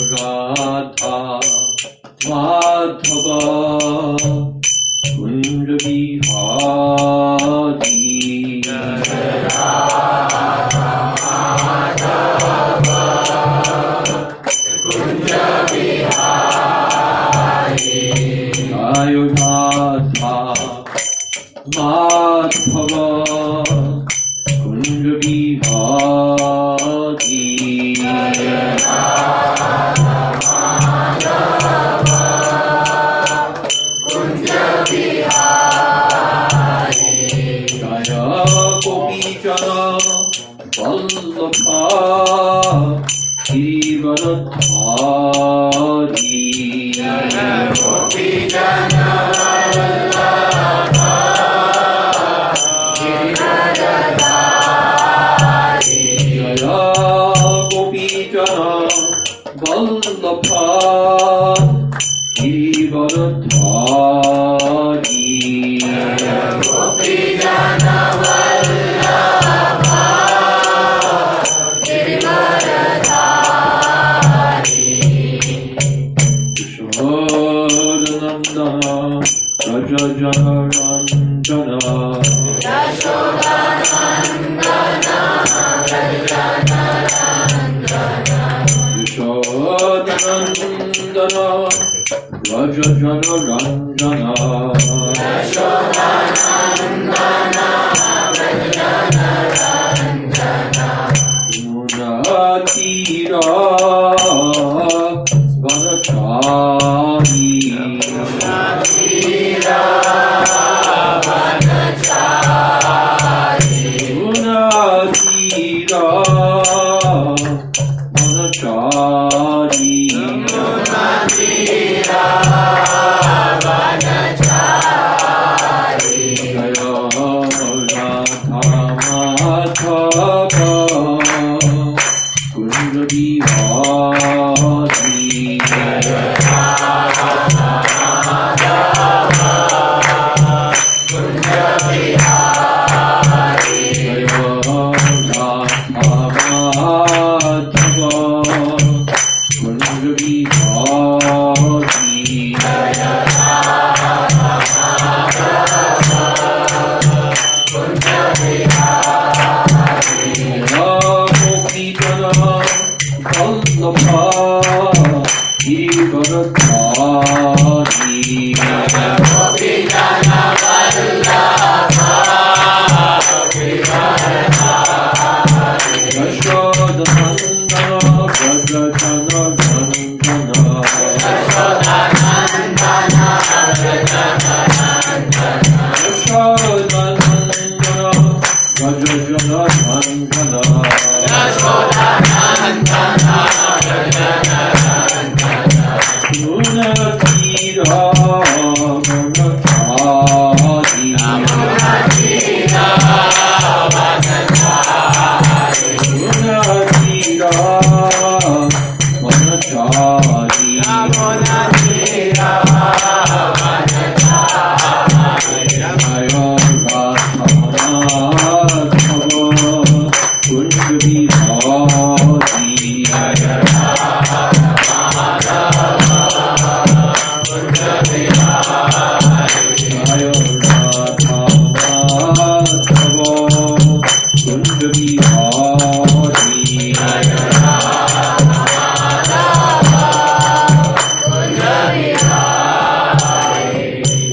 राधा माधव कुंज बिहारी जय राधा माधव कुंज बिहारी जय गोपीजन वल्लभा गिरिवरधारी जय गोपीजन वल्लभा गिरिवरधारी जय गोपीजन वल्लभा गिरिवरधारी जय गोपीजन वल्लभा गिरिवरधारी यशोदानन्दन व्रज जनरञ्जन यशोदानन्दन व्रज जनरञ्जन व्रज जनरञ्जन यशोदानन्दन व्रज जनरञ्जन मुनतीरा वनचारी मुनतीरा वनचारी मुनतीरा वनचारी मुनतीरा वनचारी जय राधा माधव कुंज बिहारी जय राधा माधव कुंज बिहारी जय राधा माधव कुंज बिहारी जय राधा माधव कुंज बिहारी गोपीजन वल्लभा गिरिवरधारी जय गोपीजन वल्लभा गिरिवरधारी यशोदानन्दन व्रज जनरञ्जन यशोदानन्दन व्रज जनरञ्जन यशोदानन्दन व्रज जनरञ्जन यशोदानन्दन व्रज जनरञ्जन मुनतीरा वनचारी मुनतीरा वनचारी मुनतीरा वनचारी मुनतीरा वनचारी जय राधा माधव कुंज बिहारी जय राधा माधव कुंज बिहारी जय राधा माधव कुंज बिहारी जय राधा माधव कुंज बिहारी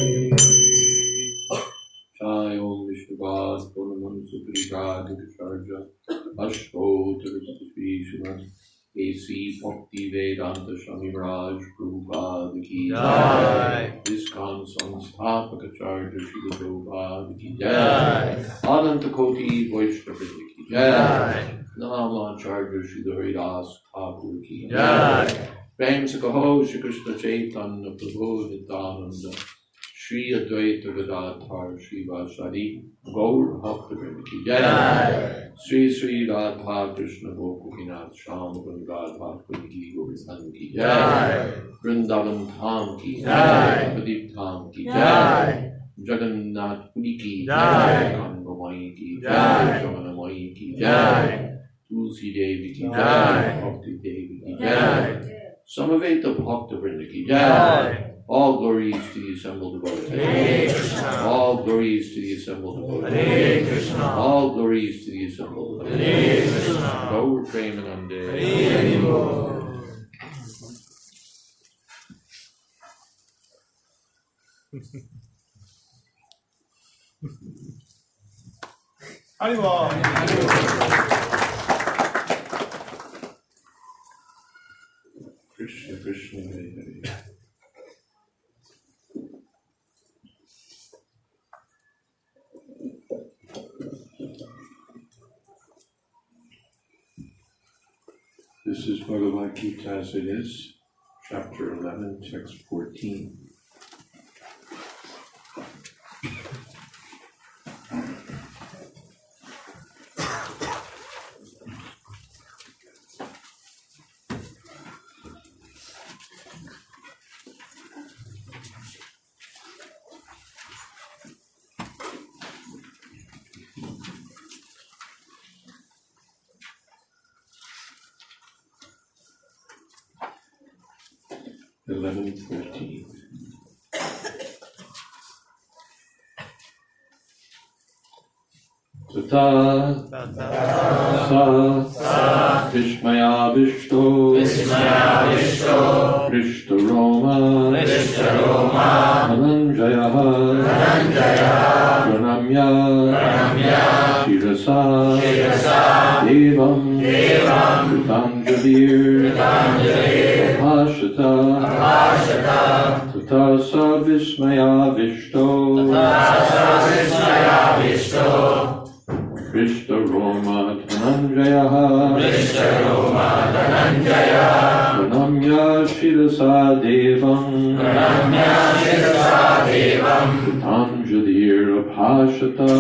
जय ओम Vishnupad पूर्णमं सुप्रीकादिविसर्ज अष्टोत्तर Shrimad AC Bhakti Vedanta Swami Raj Prabhupada ki jai. ISKCON Samsthapaka Acharya Srila Prabhupada ki jai. Ananta Koti Vaishnava ki jai. Namacharya Srila Haridas Thakur ki jai. Prem se kaho Shri Krishna Chaitanya Prabhu Nityananda Shri Advaita Gadadhar Shri Vasadi Gaur Bhakta ki jai. Sri Sri Radha Krishna Gopinath Sham Radha Kunji Govindan ki jai. Vrindavan Dham ki jai. Navadip Dham ki jai. Jagannath Puri ki jai. Kangamai ki jai. Shamanamai ki jai. Tulsi Devi ki jai. Bhakti Devi ki jai. Samaveta Bhakta Vrinda ki jai. All glories to the assembled devotees. All glories to the assembled devotees. All glories to the assembled devotees. Gaur Premanande. Haribol. Krishna Krishna Hare Hare. This is Bhagavad Gita as it is, chapter 11, text 14. Tata sa Vishmaya Vishto Krishna Roma Dhananjaya Pranamya Shirasa Devam Kritanjalir Bhashata Tata sa Vishmaya Vishto Krishna Roma Dhananjaya Pranamya Shirasa Devam Kritanjalir Bhashata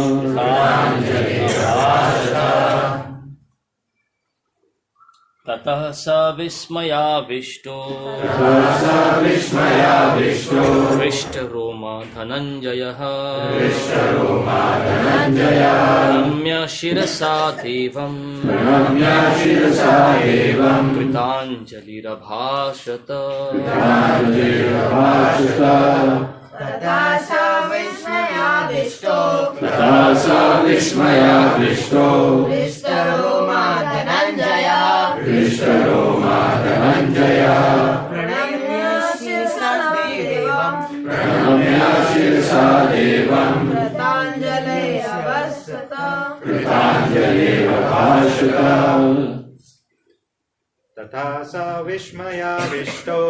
ततः स विस्मयाविष्टो हृष्टरोमा धनञ्जयः प्रणम्य शिरसा देवं कृताञ्जलिरभाषत तथा स विस्मयाविष्टो हृष्टरोमा धनञ्जयः प्रणम्य शिरसा देवं कृताञ्जलिरभाषत तथा स विस्मयाविष्टो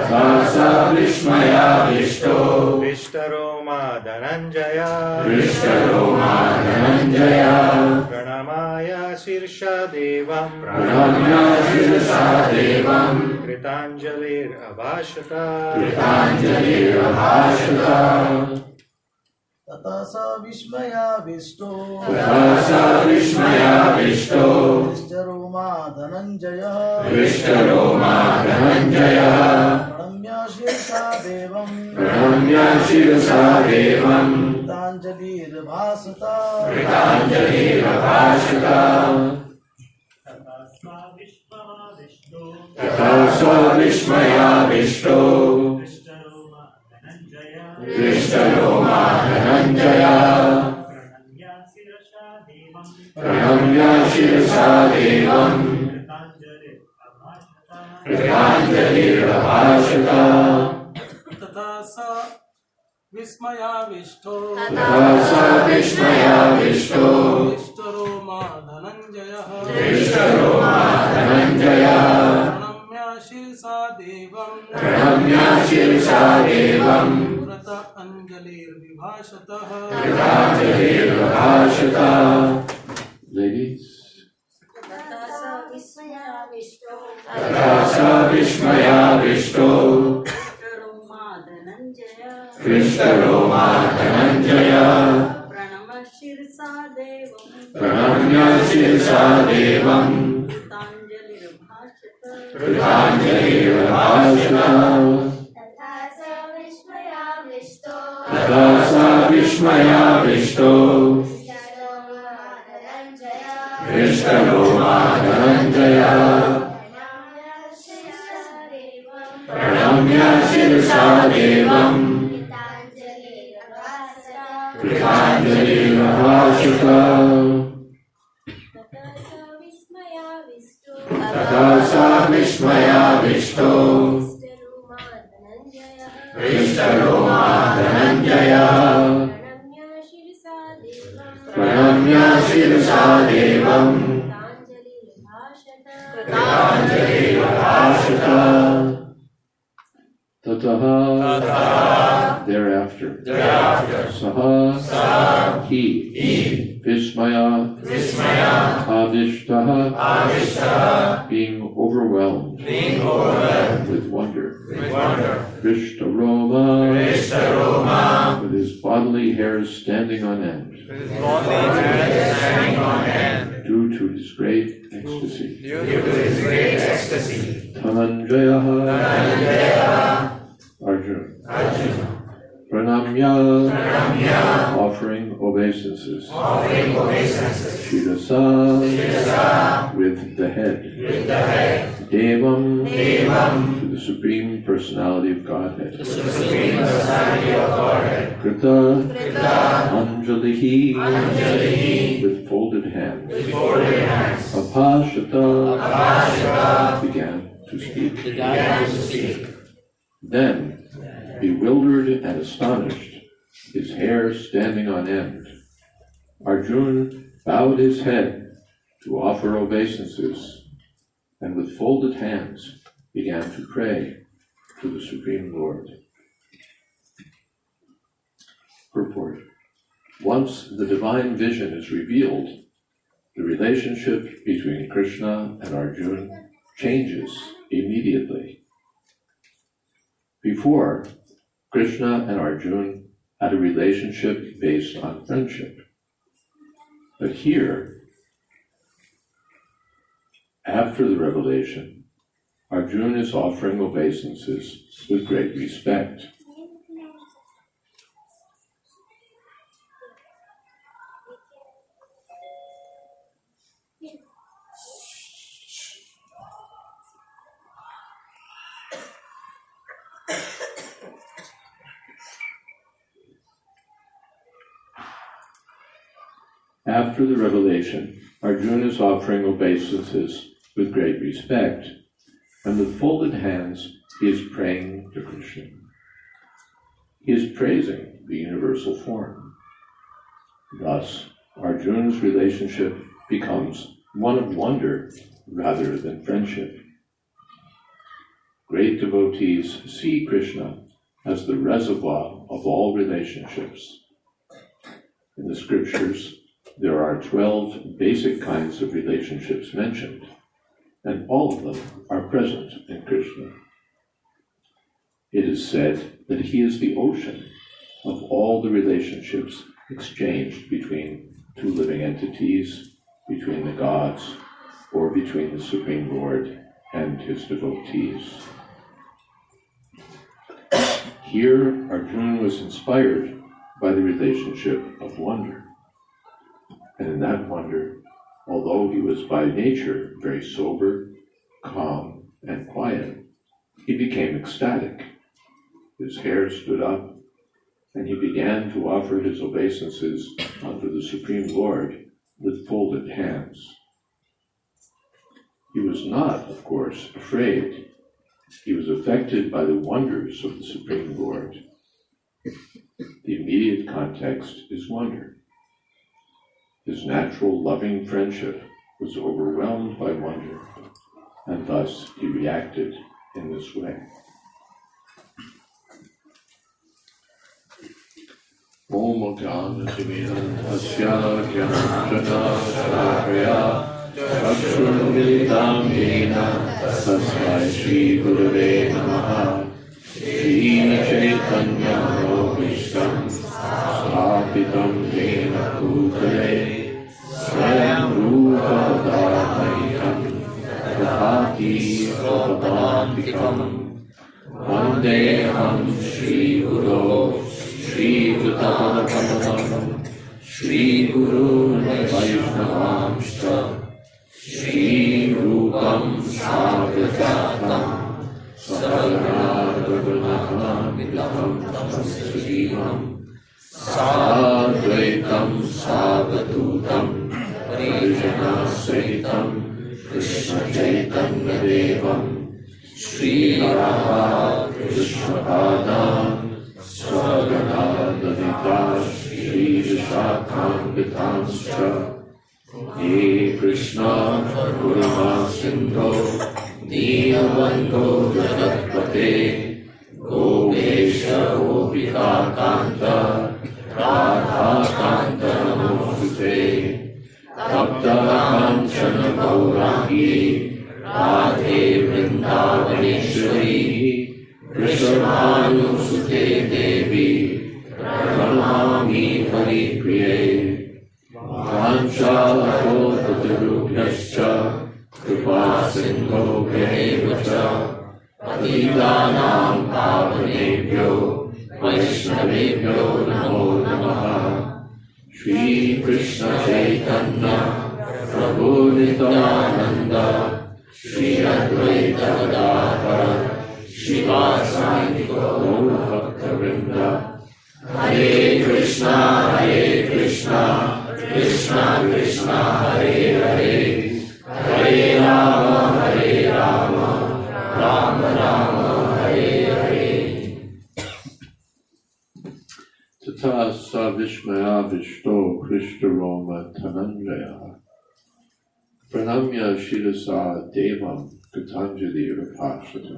हृष्टरोमा धनञ्जयः प्रणमाय शीर्षा देवं कृताञ्जलिरभाषत तथा स विस्मयाविष्टो हृष्टरोमा धनञ्जयः प्रणम्य शिरसा देवं कृताञ्जलिरभाषत तथा स विस्मयाविष्टो हृष्टरोमा धनञ्जयः प्रणम्य शिरसा देवं कृताञ्जलिरभाषत तथा स विस्मयाविष्टो हृष्टरोमा धनञ्जयः प्रणम्य शिरसा देवं कृताञ्जलिर्भाषतः Ladies. तथा स विस्मयाविष्टो हृष्टरोमा धनञ्जयः प्रणम्य शिरसा देवं कृताञ्जलिरभाषत तथा स विस्मयाविष्टो हृष्टरोमा धनञ्जयः Pranamya Shirsa Devam Kritanjali Rahashita Tata Sa Vishmaya Vishto Vishtaroma Dhananjaya Pranamya Shirsa Devam Kritanjali Rahashita Tataha Thereafter Saha He Vismaya Avishtaha being overwhelmed with wonder Vishtaroma with his bodily hairs standing on end due to his great ecstasy Dhananjaya Arjuna Pranamya offering obeisances Shirasa with the head Devam to the Supreme Personality of Godhead Krita Anjalihi with folded hands Apashata began to speak Then bewildered and astonished, his hair standing on end, Arjuna bowed his head to offer obeisances, and with folded hands began to pray to the Supreme Lord. Purport. Once the divine vision is revealed, the relationship between Krishna and Arjuna changes immediately. Before, Krishna and Arjuna had a relationship based on friendship. But here, after the revelation, Arjuna is offering obeisances with great respect. After the revelation, Arjuna is offering obeisances with great respect, and with folded hands he is praying to Krishna. He is praising the universal form. Thus, Arjuna's relationship becomes one of wonder rather than friendship. Great devotees see Krishna as the reservoir of all relationships. In the scriptures, there are 12 basic kinds of relationships mentioned, and all of them are present in Krishna. It is said that he is the ocean of all the relationships exchanged between two living entities, between the gods, or between the Supreme Lord and his devotees. Here, Arjuna was inspired by the relationship of wonder. And in that wonder, although he was by nature very sober, calm, and quiet, he became ecstatic. His hair stood up, and he began to offer his obeisances unto the Supreme Lord with folded hands. He was not, of course, afraid. He was affected by the wonders of the Supreme Lord. The immediate context is wonder. His natural loving friendship was overwhelmed by wonder, and thus he reacted in this way. Om Jnana-Timirandhasya Jnana-Shalakaya Chakshurmilitam Yena Tasmai Shri Gurave Namaha Shri Chaitanya Manobhishtam Sthapitam Yena Bhutale Swayam Rupa Dharmayam Prabhati Prabhavantikam Vandeham Shri Guru Shri Gutapadakamalam Shri Guru Vaishnavamshta Shri Rupam Sagrajatam Saganagavanahamidam Tamsajimam Sadvaitam Savadutam Parijana Sahitam Krishna Chaitanya Devam Shri Radha Krishna Padam Swagana Lalita Shri Vishakhambitamscha Ye Krishna Karuna Sindho Deenabandho Jagatpate Gopesha Gopika Kanta Radha Kanta Namostute Tapta Kanchana Gaurangi Radhe Vrindavaneshwari Vrishabhanusute Devi Pranamami Haripriye Vanchalakopatirubhyascha Kripa Sindho Bheva Patitanam Pavanebhyo Vaishnavebhyo Namo Namaha Shri Krishna Chaitanya Prabhu Nityananda Shri Advaita Gadadhara Shivasani Gaur Bhakta-vrinda Hare Krishna Krishna Krishna Hare Hare Hare Rama Rama Rama Hare Hare Tata sa Vishmaya Vishto Krishna Roma Dhananjaya Pranamya Shirasa Devam Gatanjali Rapashata.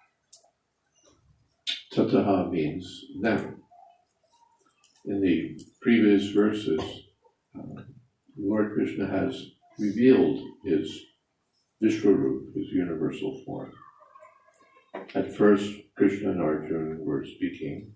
Tataha means then. In the previous verses, Lord Krishna has revealed his Vishwarup, his universal form. At first, Krishna and Arjuna were speaking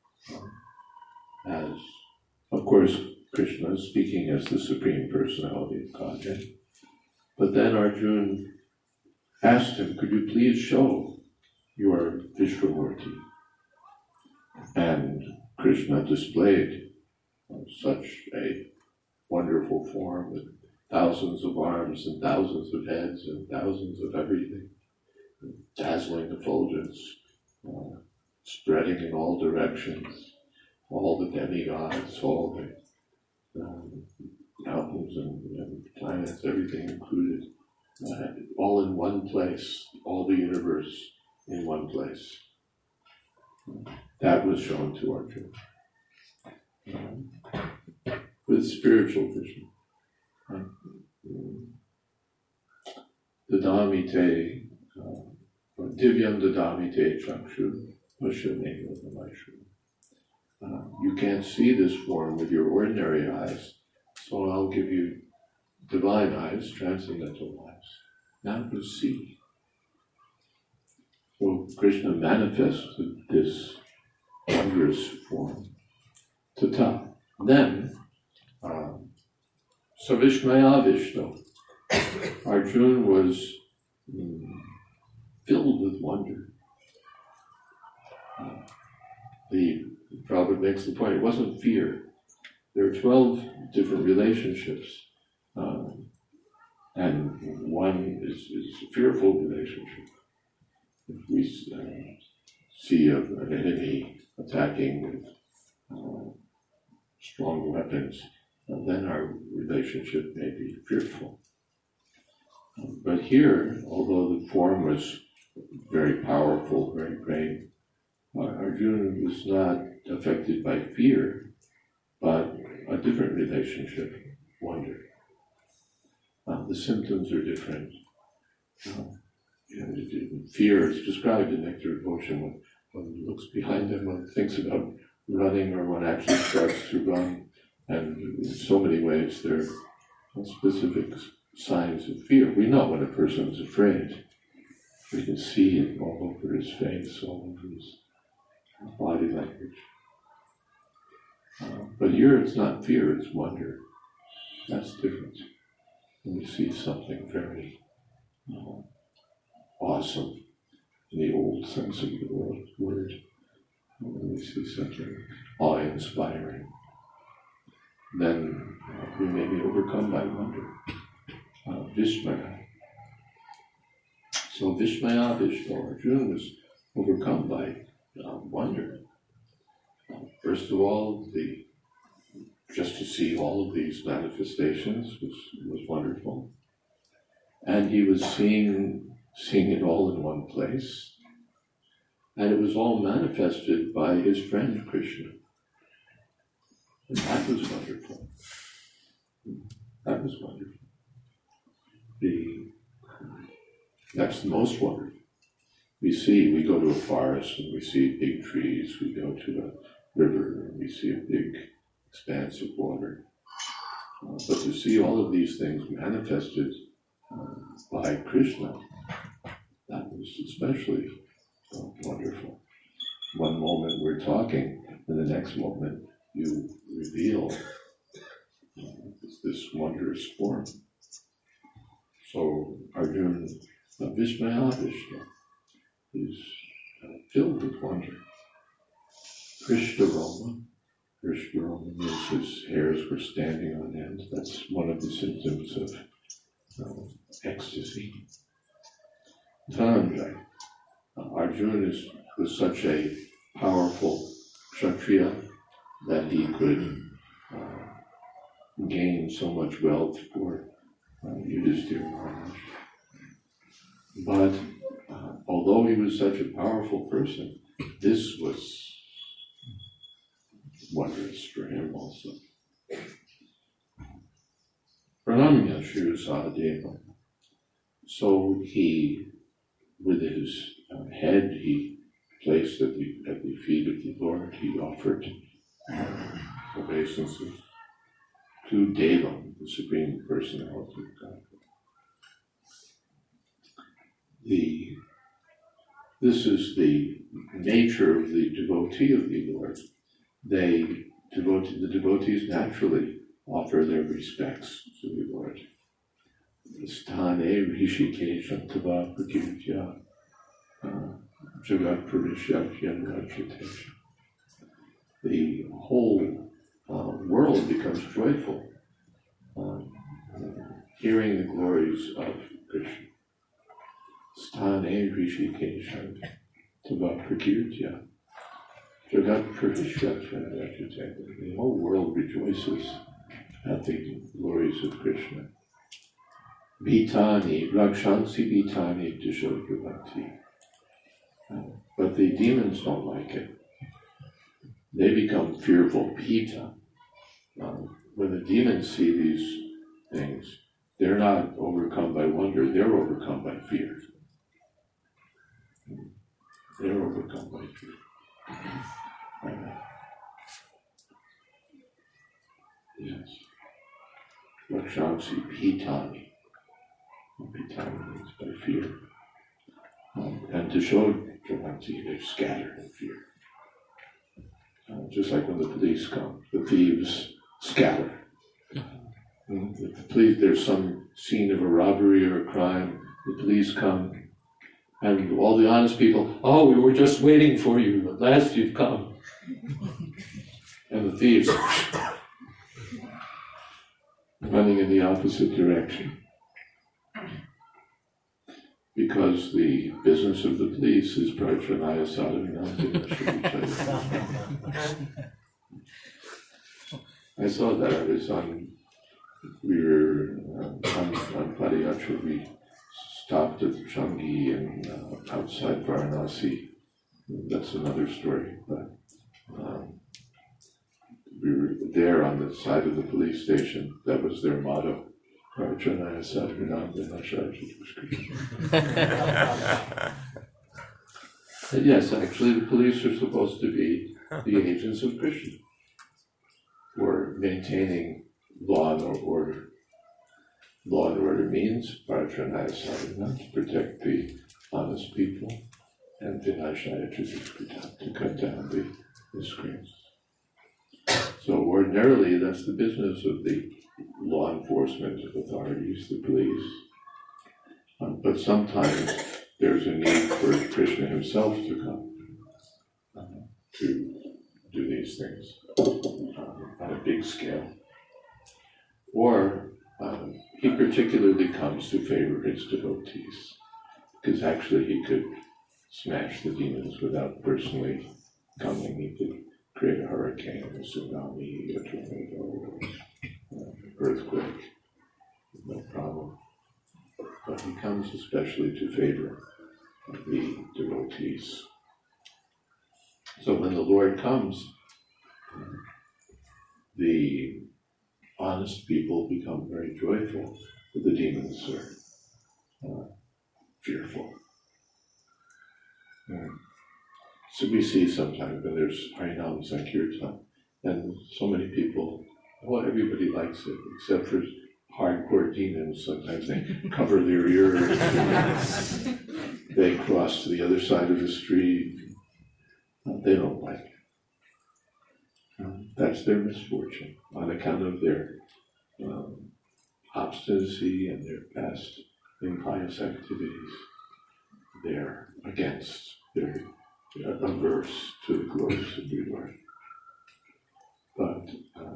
as, of course, Krishna is speaking as the Supreme Personality of Godhead. But then Arjuna asked him, could you please show your Vishwamurti? And Krishna displayed such a wonderful form with thousands of arms and thousands of heads and thousands of everything, dazzling effulgence, spreading in all directions, all the demigods, all the mountains and planets, everything included, all in one place, all the universe in one place. That was shown to Arjuna with spiritual vision. Dadamite, Divyam Dadamite Chakshu Vashaneva Vaishu. You can't see this form with your ordinary eyes, so I'll give you divine eyes, transcendental eyes. Now you see. So Krishna manifested this wondrous form. Tata. Then, Savishmaya Vishnu. Arjuna was filled with wonder. The Prabhupada makes the point, it wasn't fear. There are 12 different relationships, and one is a fearful relationship. If we see an enemy attacking with strong weapons, then our relationship may be fearful. But here, although the form was very powerful, very great, Arjuna was not affected by fear, but a different relationship, wonder. The symptoms are different. Fear is described in Nectar of Devotion when one looks behind him, one thinks about running, or one actually starts to run. And in so many ways, there are specific signs of fear. We know when a person is afraid. We can see it all over his face, all over his body language. But here it's not fear, it's wonder. That's different. When we see something very awesome in the old sense of the word, when we see something awe-inspiring, then we may be overcome by wonder. Vishmaya. So Vishmaya Vishto, Arjuna was overcome by wonder. First of all, just to see all of these manifestations was wonderful. And he was seeing it all in one place. And it was all manifested by his friend Krishna. And that was wonderful. That was wonderful. That's the most wonderful. We go to a forest and we see big trees, we go to a river and we see a big expanse of water. But to see all of these things manifested by Krishna, that was especially wonderful. One moment we're talking, and the next moment you reveal this wondrous form. So Arjuna, Vishmaya Vishnu, is filled with wonder. Krishna Roma means his hairs were standing on end. That's one of the symptoms of ecstasy. Dhananjaya. Arjuna was such a powerful Kshatriya that he could gain so much wealth for Yudhishthira Maharaj. But although he was such a powerful person, this was wondrous for him also. Pranamya Shrivasadeva. So he, with his head, he placed at the feet of the Lord, he offered obeisances to Devam, the Supreme Personality of God. This is the nature of the devotee of the Lord. The devotees naturally offer their respects to the Lord. Sthane Rishikesha Tava Prakirtya Jagat Purishya Yanrajitesha. The whole world becomes joyful hearing the glories of Krishna. Sthane Rishikesha Tava Prakirtya Jagat Purishya Yanrajitesha. The whole world rejoices at the glories of Krishna. Bhitani, Rakshansi Bhitani Dishodravati. But the demons don't like it. They become fearful. Bhita. When the demons see these things, they're not overcome by wonder, they're overcome by fear. They're overcome by fear. Yes. Rakshansi Bhitani. Bhitani means by fear. And to show Javanti, they're scattered in fear. Just like when the police come, the thieves scatter. If the police, there's some scene of a robbery or a crime, the police come, and all the honest people, oh, we were just waiting for you, at last you've come. And the thieves running in the opposite direction. Because the business of the police is Prajvanaya Sadhavinam. I saw that. We were on Padayatra. We stopped at Changi and outside Varanasi. That's another story. But we were there on the side of the police station. That was their motto. Yes, actually the police are supposed to be the agents of Krishna. We're maintaining law and order. Law and order means to protect the honest people, and Vinashaya to cut down the miscreants. So ordinarily that's the business of the law enforcement authorities, the police. But sometimes there's a need for Krishna himself to come to do these things on a big scale. Or he particularly comes to favor his devotees. because actually he could smash the demons without personally coming. He could create a hurricane, a tsunami, a tornado, earthquake, no problem. But he comes especially to favor the devotees. So when the Lord comes, the honest people become very joyful, but the demons are fearful. So we see sometimes when there's Harinam Sankirtan, and so many people, well, everybody likes it, except for hardcore demons. Sometimes they cover their ears, they cross to the other side of the street. They don't like it. That's their misfortune on account of their obstinacy and their past impious activities. They're against, they're averse to the glories of the Lord. But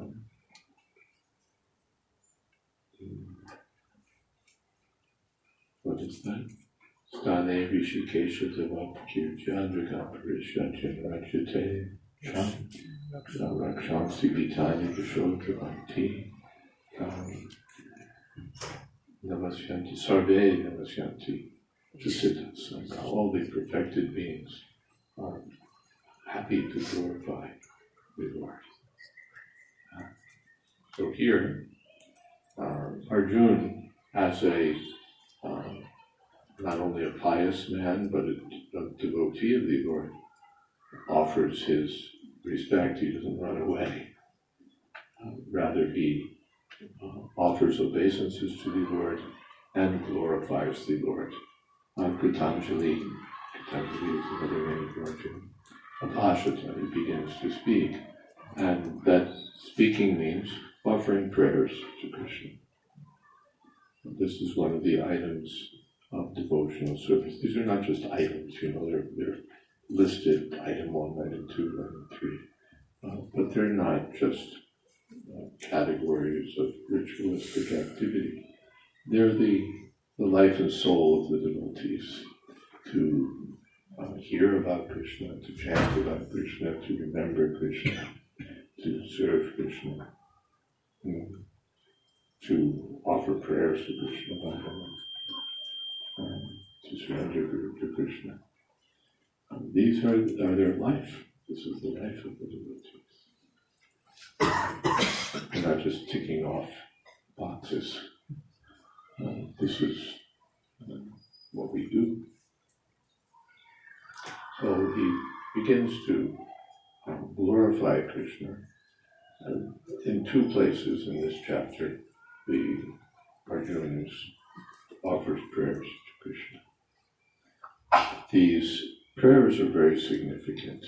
what is that? Stane Rishikesha Devapakirja Dragaparisha Janrajate Cham Rakshansi Vitali Vishodravanti Namasyanti Sarve Namasyanti Jasitas. All the perfected beings are happy to glorify the Lord. So here, Arjuna, as a not only a pious man, but a devotee of the Lord, offers his respect. He doesn't run away. Rather, he offers obeisances to the Lord and glorifies the Lord. Kritanjali is another name for Arjuna. Abhashata, he begins to speak. And that speaking means offering prayers to Krishna. This is one of the items of devotional service. These are not just items, they're listed, item 1, item 2, item 3. But they're not just categories of ritualistic activity. They're the life and soul of the devotees, to hear about Krishna, to chant about Krishna, to remember Krishna, to serve Krishna, to offer prayers to Krishna, to surrender to Krishna. These are their life. This is the life of the devotees. They're not just ticking off boxes. This is what we do. So he begins to glorify Krishna. In 2 places in this chapter, the Arjuna offers prayers to Krishna. These prayers are very significant.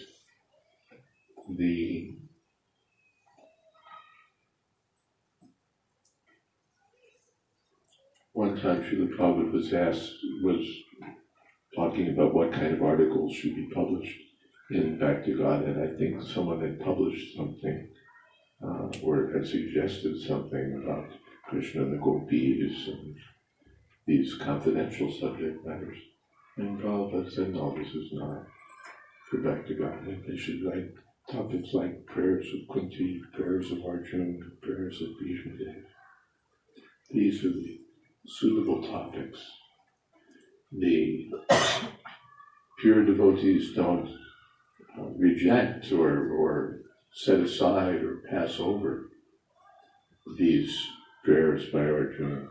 One time Srila Prabhupada was talking about what kind of articles should be published in Bhakti God, and I think someone had published something or had suggested something about Krishna and the gopis and these confidential subject matters. And Prabhupada said, no, this is not for Bhakti God. They should write topics like prayers of Kunti, prayers of Arjuna, prayers of Bhishma Dev. These are the suitable topics. The pure devotees don't reject or set aside or pass over these prayers by Arjuna.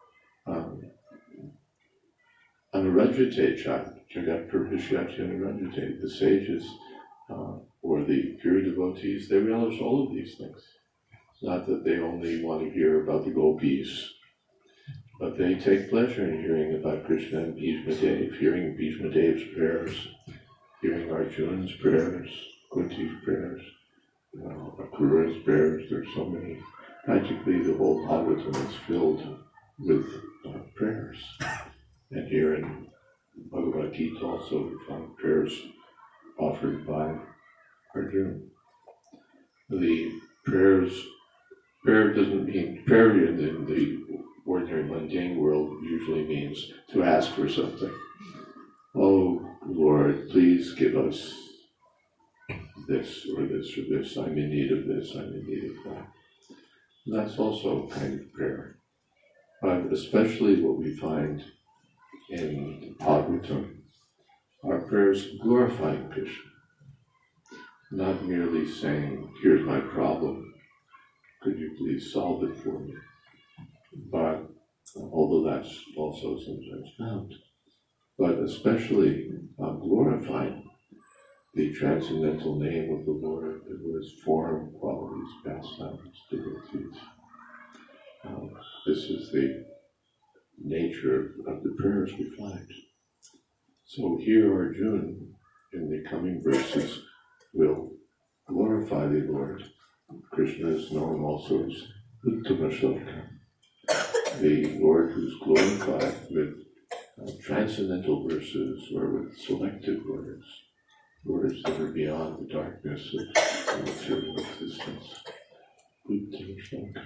Anurajate Jagat Purvishyati Anurajate. The sages or the pure devotees, they relish all of these things. It's not that they only want to hear about the gopis, but they take pleasure in hearing about Krishna and Bhishma Dev, hearing Bhishma Dev's prayers, hearing Arjuna's prayers, Kunti's prayers, Akrura's prayers. There's so many. Practically the whole Bhagavatam is filled with prayers. And here in Bhagavad Gita also we find prayers offered by Arjuna. The prayer doesn't mean, prayer in the ordinary mundane world usually means to ask for something. oh Lord, please give us this or this or this, I'm in need of this, I'm in need of that. And that's also a kind of prayer. But especially what we find in Bhagavatam are prayers glorifying Krishna. Not merely saying, here's my problem, could you please solve it for me? But, although that's also sometimes found, but especially glorifying the transcendental name of the Lord, the Lord's form, qualities, pastimes, devotees. This is the nature of the prayers we find. So here Arjuna, in the coming verses, will glorify the Lord. Krishna is known also as Uttama Shloka, the Lord who's glorified with transcendental verses or with selected words, words that are beyond the darkness of material existence. Uttama Shloka.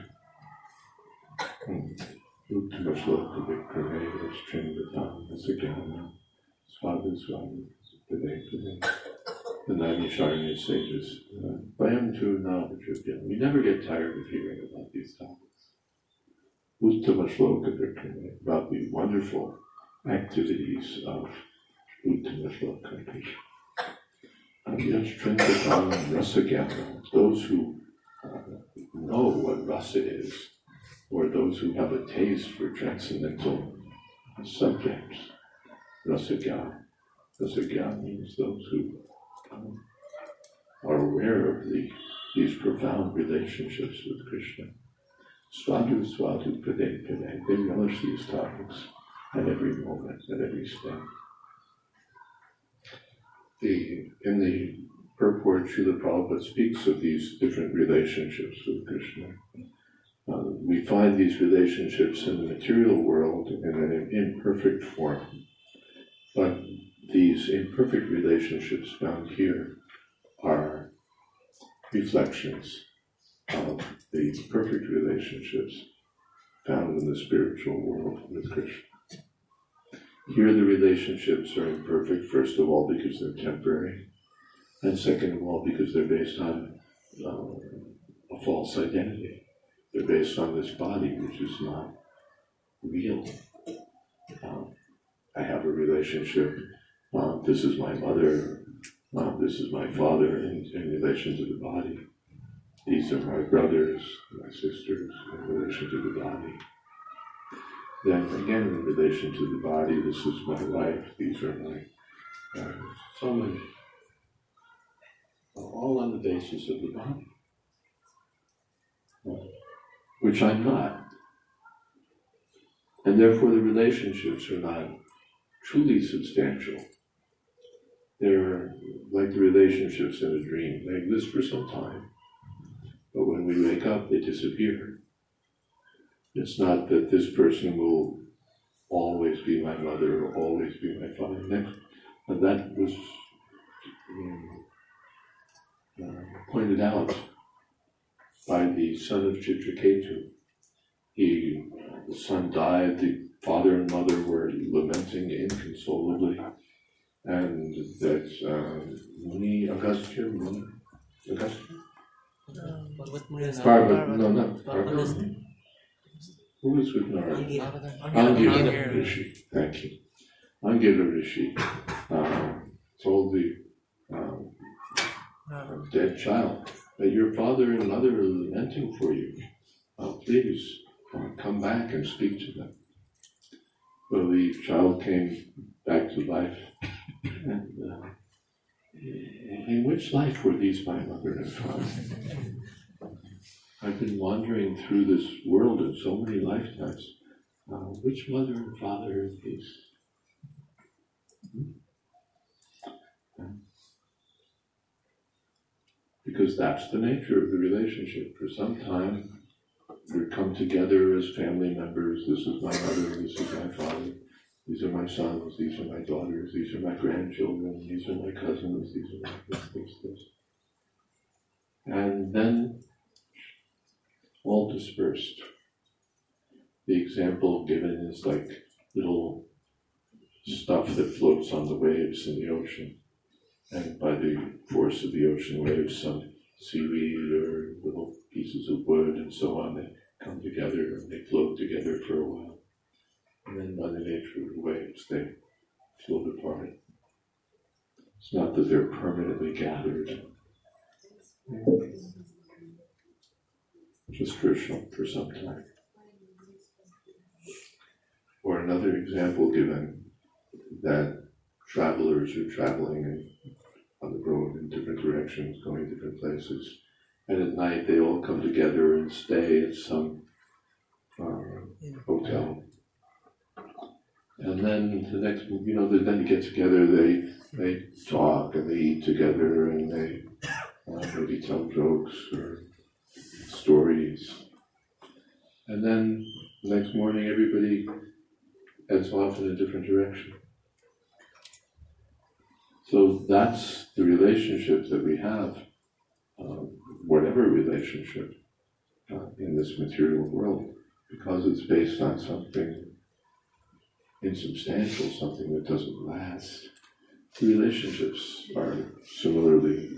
Uttama Shloka Vikrame Stringatam Asagana Swadu Swadu Pade. The Naimisharanya sages, Bayam tu Navajubhyam. We never get tired of hearing about these topics. Uttama Shloka Vikrame, about the wonderful activities of Uttama Shloka Krishna. Yashtrindakam Rasagana, those who know what rasa is, or those who have a taste for transcendental subjects. Rasagya. Rasagya means those who are aware of these profound relationships with Krishna. Swadu Swadu Pade Pade. They relish these topics at every moment, at every step. In the purport, Srila Prabhupada speaks of these different relationships with Krishna. We find these relationships in the material world in an imperfect form, but these imperfect relationships found here are reflections of the perfect relationships found in the spiritual world with Krishna. Here the relationships are imperfect, first of all, because they're temporary, and second of all, because they're based on a false identity. They're based on this body, which is not real. I have a relationship, this is my mother, this is my father in relation to the body. These are my brothers, my sisters in relation to the body. Then again, in relation to the body, this is my wife, these are my so many, all on the basis of the body, which I'm not. And therefore the relationships are not truly substantial. They're like the relationships in a dream. They exist for some time, but when we wake up, they disappear. It's not that this person will always be my mother or always be my father. And that was pointed out by the son of Chitraketu. The son died, the father and mother were lamenting inconsolably, and that Muni Agastya, Parvati, no, not Parvati. Who was with Narada? Angira Rishi, thank you. Angira Rishi told the dead child that your father and mother are lamenting for you. Please come back and speak to them. Well, the child came back to life, and in which life were these my mother and father? I've been wandering through this world in so many lifetimes. Which mother and father are these? Because that's the nature of the relationship. For some time, we come together as family members. This is my mother, this is my father, these are my sons, these are my daughters, these are my grandchildren, these are my cousins, these are my this. And then all dispersed. The example given is like little stuff that floats on the waves in the ocean. And by the force of the ocean waves, some seaweed or little pieces of wood and so on, they come together and they float together for a while. And then by the nature of the waves, they float apart. It's not that they're permanently gathered. Just for some time. Or another example given, that travelers are traveling on the road in different directions, going different places, and at night they all come together and stay at some hotel. And then the next, then they get together, they talk and they eat together and they maybe tell jokes or stories. And then the next morning everybody heads off in a different direction. So that's the relationship that we have, whatever relationship in this material world, because it's based on something insubstantial, something that doesn't last. The relationships are similarly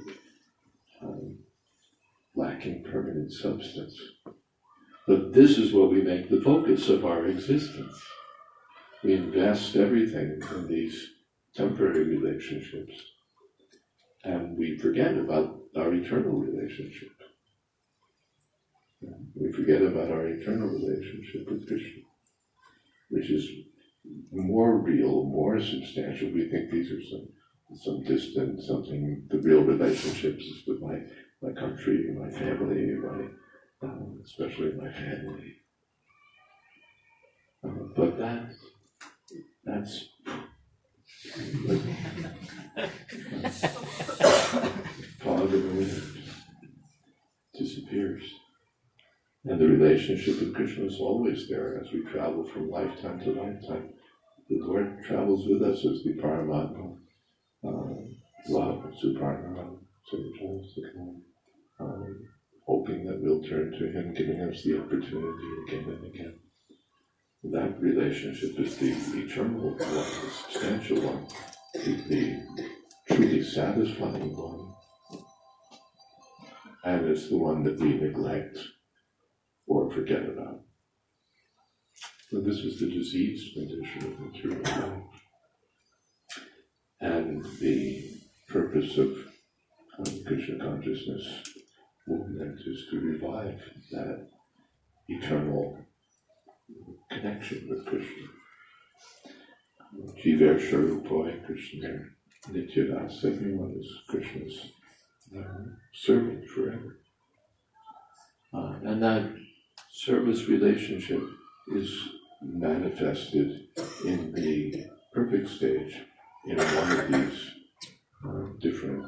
lacking permanent substance. But this is what we make the focus of our existence. We invest everything in these temporary relationships, and we forget about our eternal relationship. We forget about our eternal relationship with Krishna, which is more real, more substantial. We think these are some distant, something. The real relationships is with my country, my family, especially my family. But that's fog of the wind, disappears. And the relationship with Krishna is always there as we travel from lifetime to lifetime. The Lord travels with us as the Paramatma, love, Suparna, hoping that we'll turn to Him, giving us the opportunity again and again. That relationship is the eternal one, the substantial one, the truly satisfying one. And it's the one that we neglect or forget about. So this is the diseased condition of material life. And the purpose of Krishna consciousness movement is to revive that eternal connection with Krishna. Jiver Sharupoi Krishna Nityadas, everyone is Krishna's servant forever. And that service relationship is manifested in the perfect stage in one of these different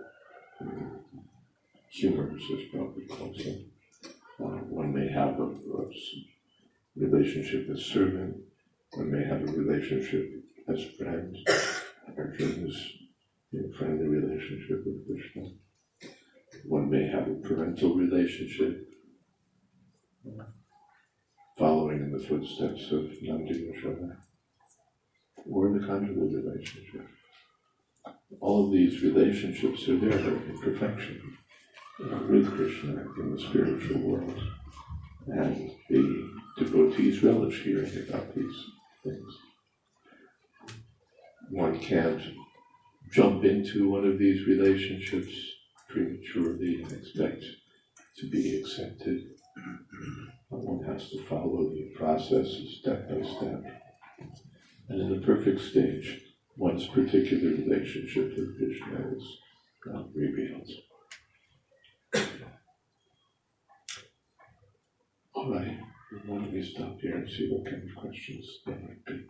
humors, as Prabhupada calls them. One may have a relationship as servant, one may have a relationship as friend. Arjuna is in a friendly relationship with Krishna. One may have a parental relationship, following in the footsteps of Nandi Yashoda, or the conjugal relationship. All of these relationships are there in perfection with Krishna in the spiritual world. And the devotees relish hearing about these things. One can't jump into one of these relationships prematurely and expect to be accepted. One has to follow the process step by step. And in the perfect stage, one's particular relationship with Krishna is revealed. All right, why don't we stop here and see what kind of questions there might be.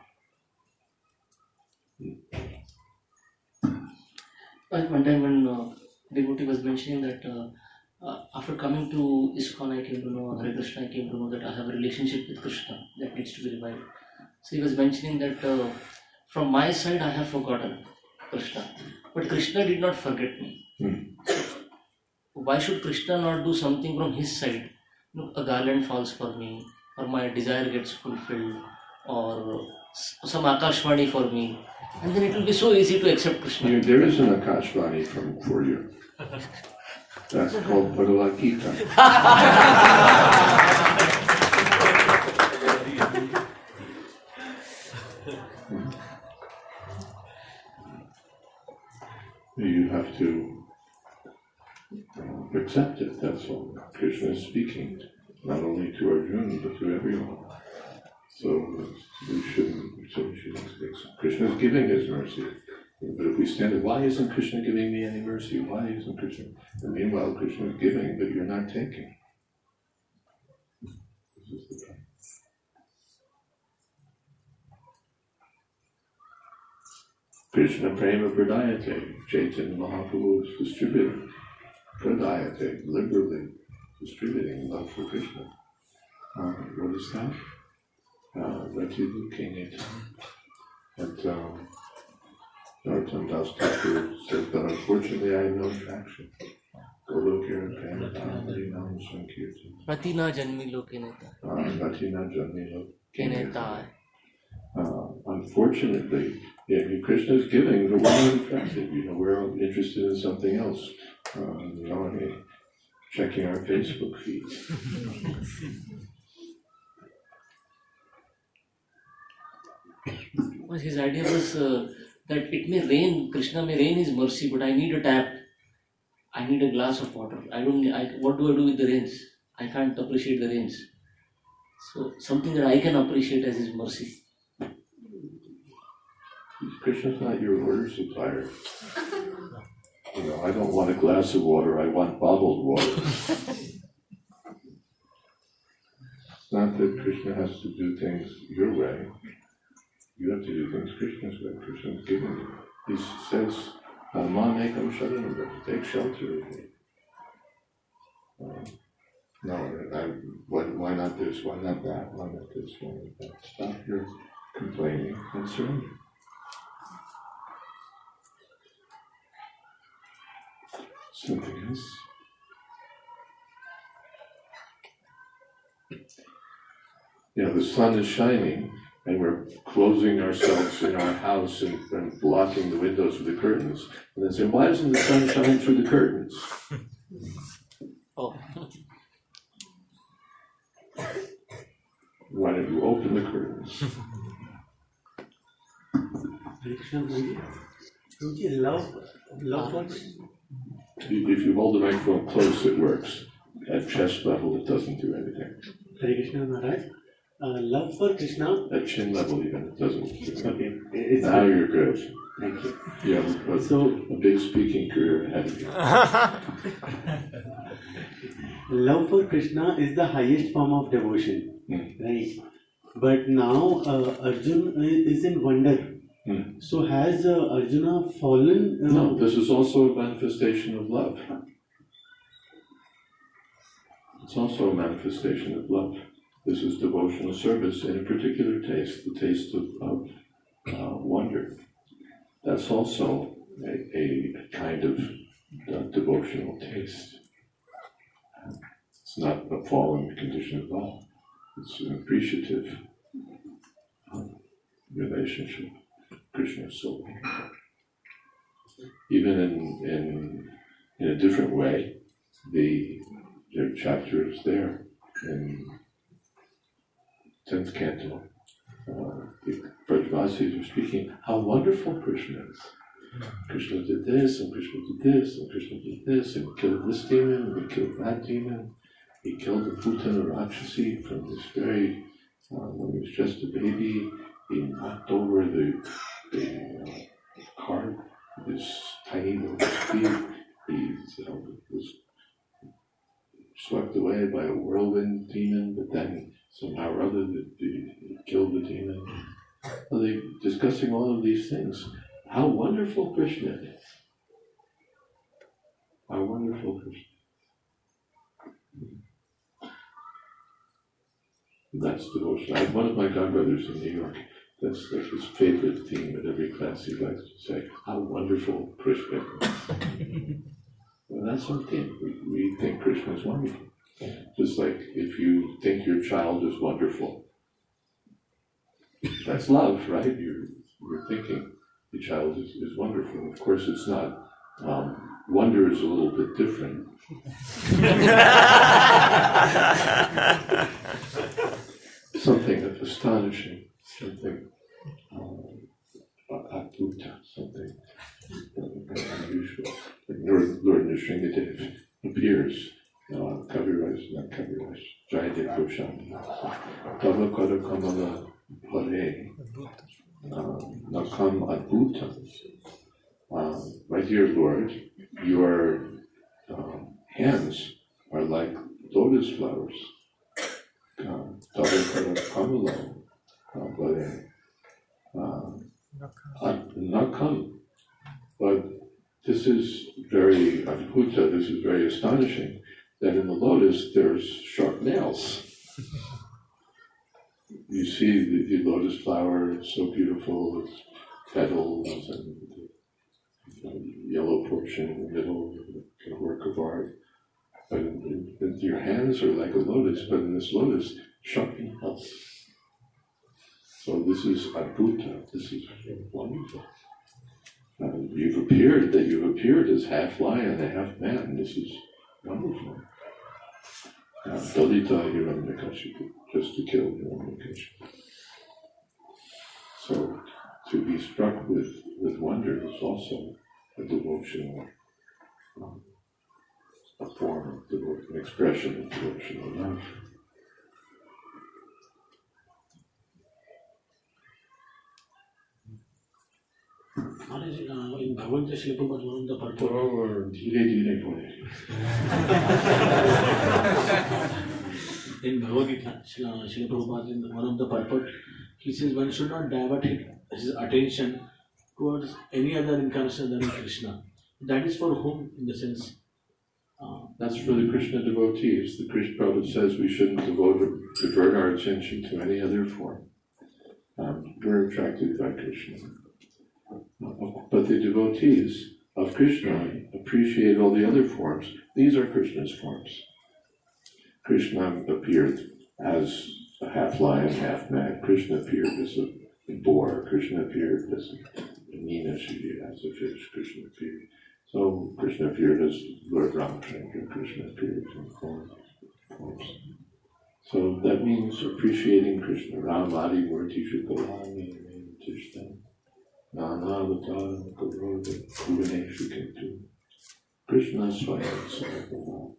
Like one time when devotee was mentioning that after coming to ISKCON, I came to know, Hare Krishna, I came to know that I have a relationship with Krishna that needs to be revived. So he was mentioning that from my side I have forgotten Krishna, but Krishna did not forget me. Why should Krishna not do something from his side? A garland falls for me, or my desire gets fulfilled, or some Akashvani for me, and then it will be so easy to accept Krishna. There is an Akashvani for you. That's called Bhagavad Gita. You have to accept it, that's all. Krishna is speaking, not only to Arjuna, but to everyone. So we shouldn't accept. Krishna is giving his mercy. But if we stand there, why isn't Krishna giving me any mercy? Why isn't Krishna? And meanwhile, Krishna is giving, but you're not taking. This is the problem. Krishna Prema Pradayate, Chaitanya Mahaprabhu is distributing Pradayate, liberally distributing love for Krishna. What is that? Rati Lukinita. And Narottam Das Thakur says, but unfortunately I have no traction. Golokira Prema Tamari Nam Sankirtan. Rati na janmi lo keneta. Rati na janmi lo Keneta. Unfortunately, Krishna is giving, but we're not attracted. We're interested in something else. Checking our Facebook feed. Well, his idea was that it may rain, Krishna may rain his mercy, but I need a tap. I need a glass of water. What do I do with the rains? I can't appreciate the rains. So something that I can appreciate as his mercy. Krishna's not your water supplier. I don't want a glass of water, I want bottled water. It's not that Krishna has to do things your way. You have to do things Krishna's way. Krishna's giving you. He says, Mamekam Sharanam, take shelter of me. Why not this? Why not that? Why not this? Why not that? Stop your complaining and surrender. Something else? The sun is shining and we're closing ourselves in our house and blocking the windows with the curtains. And then say, why doesn't the sun shine through the curtains? Oh. Why don't you open the curtains? Love works. If you hold the microphone close, it works. At chest level, it doesn't do anything. Hare Krishna Maharaj. Love for Krishna. At chin level, even, it doesn't. Okay. Now you're good. Thank you. You have a big speaking career ahead of you. Love for Krishna is the highest form of devotion, right? But now Arjuna is in wonder. So has Arjuna fallen? No, this is also a manifestation of love. It's also a manifestation of love. This is devotional service in a particular taste, the taste of wonder. That's also a kind of devotional taste. It's not a fallen condition of love. It's an appreciative relationship. Krishna is so wonderful. Even in a different way, their chapter is there in 10th canto. The Brajvasis are speaking how wonderful Krishna is. Krishna did this, and Krishna did this, and Krishna did this, and he killed this demon, and he killed that demon. He killed the Putana Rakshasi from this very, when he was just a baby. He knocked over the cart with his tiny little feet. He was swept away by a whirlwind demon, but then somehow or other he killed the demon. Well, they're discussing all of these things. How wonderful Krishna is. How wonderful Krishna is. That's devotion. I have one of my godbrothers in New York. That's like his favorite theme at every class. He likes to say, how wonderful Krishna is. Well, that's our theme. We think Krishna is wonderful. Just like if you think your child is wonderful, That's love, right? You're thinking the child is wonderful. Of course, it's not. Wonder is a little bit different. Something astonishing, something adbhuta, something unusual. Like Lord Nrsingadev appears, Kaviraj, Jayadev Goswami. Tava Kada Kamala Pare, Nakam Adbhuta. My dear Lord, your hands are like lotus flowers. Tava Kada Kamala Pare. Nakam. But this is very adbhuta, this is very astonishing, that in the lotus there's sharp nails. You see the lotus flower, it's so beautiful, its petals and the yellow portion in the middle, a work of art. But your hands are like a lotus, but in this lotus, sharp nails. So this is adbhuta, this is wonderful. You've appeared as half lion and half man. This is wonderful. Dalita Hiranyakashipu, just to kill Hiranyakashipu. So to be struck with wonder is also a devotional, a form of devotion, an expression of devotional love. In Bhagavad Gita, one of the purport. In Bhagavad Gita, Srila Prabhupada, in one of the purport, he says one should not divert his attention towards any other incarnation than Krishna. That is for whom, in the sense? That's for the Krishna devotees. The Krishna Prabhupada says we shouldn't divert our attention to any other form. We're attracted by Krishna. But the devotees of Krishna appreciate all the other forms. These are Krishna's forms. Krishna appeared as a half lion, half man. Krishna appeared as a boar. Krishna appeared as a Meenashi, as a fish. Krishna appeared. So Krishna appeared as Lord Ramachandra. Krishna appeared in forms. So that means appreciating Krishna. Ramadi Murti Shukalami Tishtan. Nana Vatara Garoda Kuvaneshu Kintu. Krishna Swayam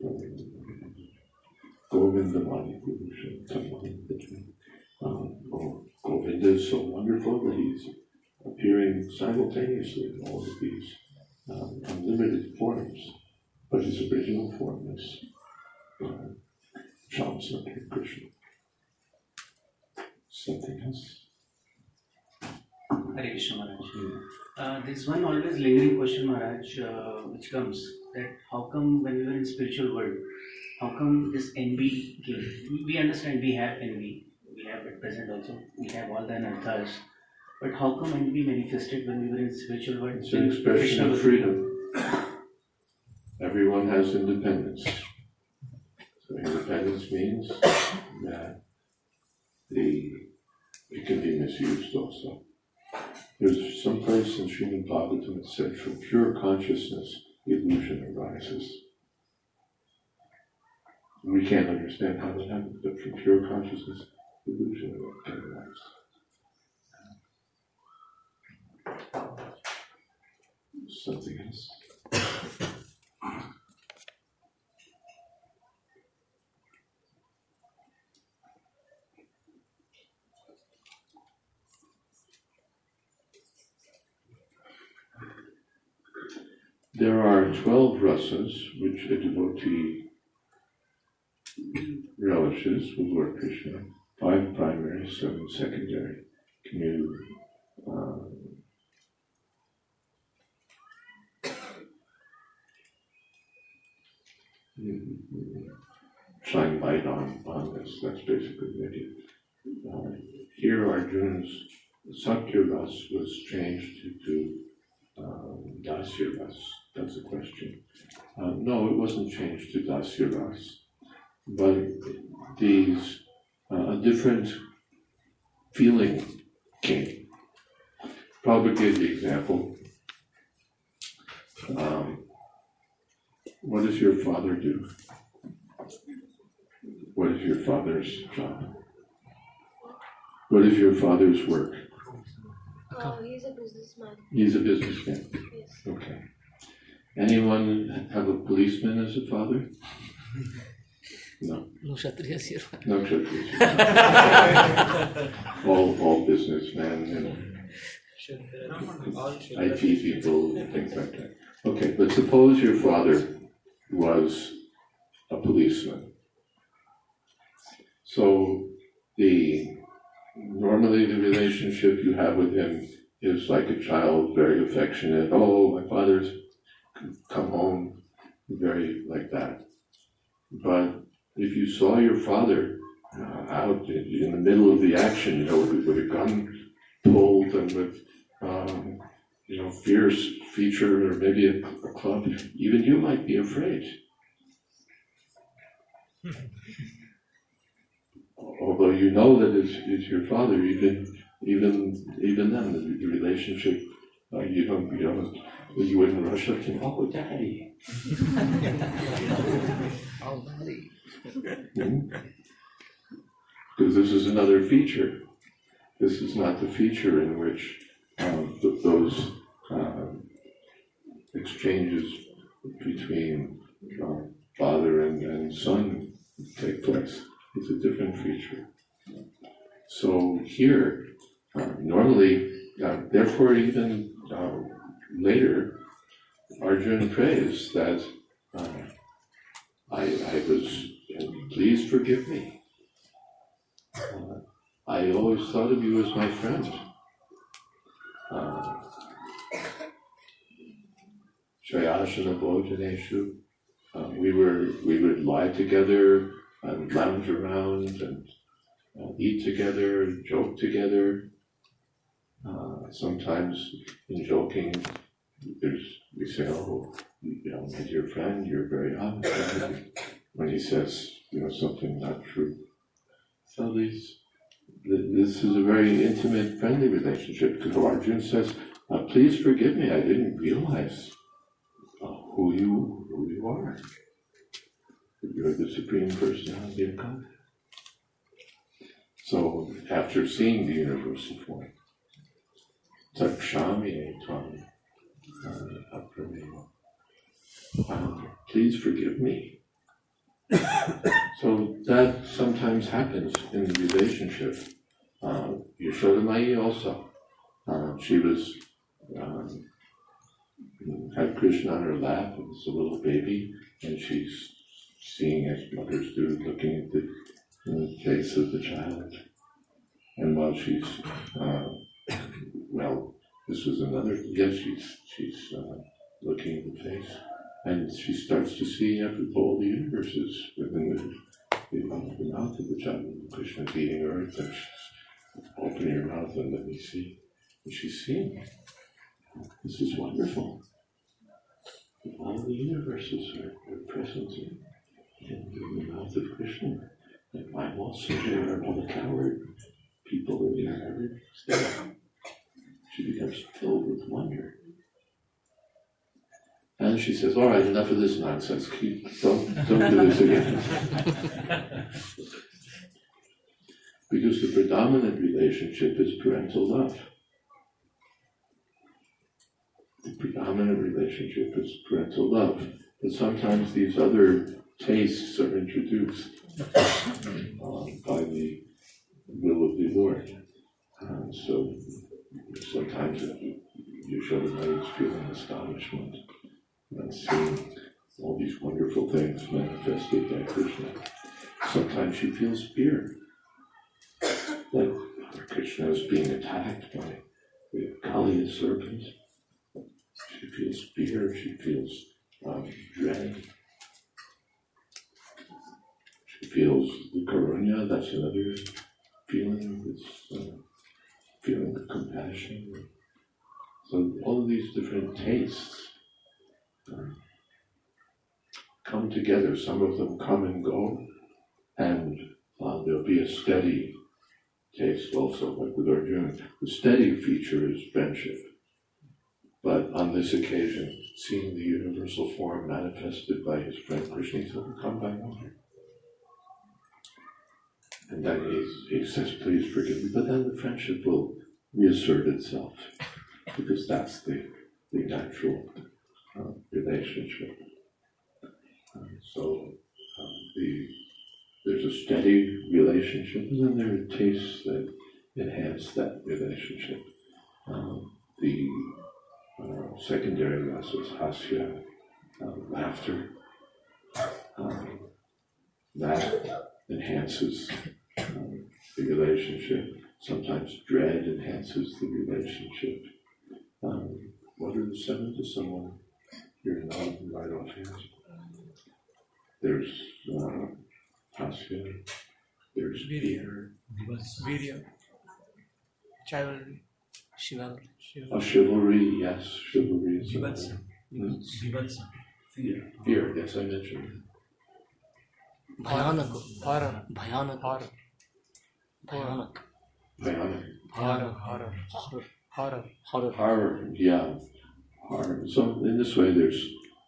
Govindamani Purusha Tamani Putri. Govinda is so wonderful that he's appearing simultaneously in all of these unlimited forms, but his original form is Shamsundar Krishna. Something else? Hare Krishna Maharaj. There's one always lingering question, Maharaj, which comes that how come when we were in spiritual world, how come this envy came? We understand we have envy, we have at present also, we have all the anarthas, but how come envy manifested when we were in spiritual world? It's an expression of freedom. Everyone has independence. So independence means that it can be misused also. There's some place in Srimad Bhagavatam that said, from pure consciousness, illusion arises. We can't understand how that happens, but from pure consciousness, illusion arises. Something else? There are 12 rasas which a devotee relishes with Lord Krishna. 5 primary, 7 secondary. Can you shine light on this? That's basically the idea. Here Arjuna's Sakya Ras was changed to Dasya Ras. That's the question. No, it wasn't changed to Dasya Ras. But these, a different feeling king. Prabhupada gave the example. What does your father do? What is your father's job? What is your father's work? He's a businessman. He's a businessman. Yes. Okay. Anyone have a policeman as a father? No. No Kshatriyas here. No Kshatriyas. all businessmen and IT people and things like that. Okay, but suppose your father was a policeman. So normally the relationship you have with him is like a child, very affectionate. Oh, my father's come home, very like that. But if you saw your father out in the middle of the action, with a gun pulled and with fierce feature or maybe a club, even you might be afraid. Although you know that it's your father, even then the relationship, you wouldn't rush up to him, oh, Daddy. Oh, Daddy. Because this is another feature. This is not the feature in which those exchanges between father and son take place. It's a different feature. So here, normally, therefore even later, Arjuna prays that I was, please forgive me. I always thought of you as my friend. Shayasana Bhojaneshu. We would lie together and lounge around and eat together and joke together. Sometimes in joking, we say, oh, my dear friend, you're very honest. When he says, something not true. So this is a very intimate, friendly relationship. Because Arjuna says, please forgive me, I didn't realize who you are. You're the Supreme Personality of God. So after seeing the universal form, Takshami Tvam Aprameva, please forgive me. So that sometimes happens in the relationship. Yashoda Mai also, she was had Krishna on her lap as a little baby, and she's seeing as mothers do, looking at the face of the child. And while she's, this was another, yes, she's looking at the face, and she starts to see all the universes within the mouth of the child. Krishna's eating earth, and she's opening her mouth and let me see. And she's seeing, this is wonderful. All the universes are present in the mouth of Krishna. And I'm also there, and all the coward people are there, everybody's there. She becomes filled with wonder. And she says, all right, enough of this nonsense. Don't do this again. Because the predominant relationship is parental love. The predominant relationship is parental love. But sometimes these other tastes are introduced by the will of the Lord. So sometimes Yashoda Mai is feeling astonishment and seeing all these wonderful things manifested by Krishna. Sometimes she feels fear, like Krishna is being attacked by the Kali serpent. She feels fear, she feels dread. She feels the karunya, that's another feeling, it's feeling of compassion. So all of these different tastes come together. Some of them come and go, and there'll be a steady taste also, like with Arjuna. The steady feature is friendship. But on this occasion, seeing the universal form manifested by his friend Krishna, he's overcome by wonder. And then he says, please forgive me. But then the friendship will reassert itself, because that's the natural relationship. There's a steady relationship, and then there are tastes that enhance that relationship. The secondary rasas, hasya, laughter, that enhances the relationship. Sometimes dread enhances the relationship. What are the seven to someone here now right offhand? There's hasya, there's fear, Virya, chivalry, chivalry, yes, chivalry is Vibhatsa. Vibhatsa. Fear. Fear, yes, I mentioned that. Bhayanak. horror, Bhayanak. horror, Bhayanak. Bhayanak. horror, Yeah, horror. So in this way, there's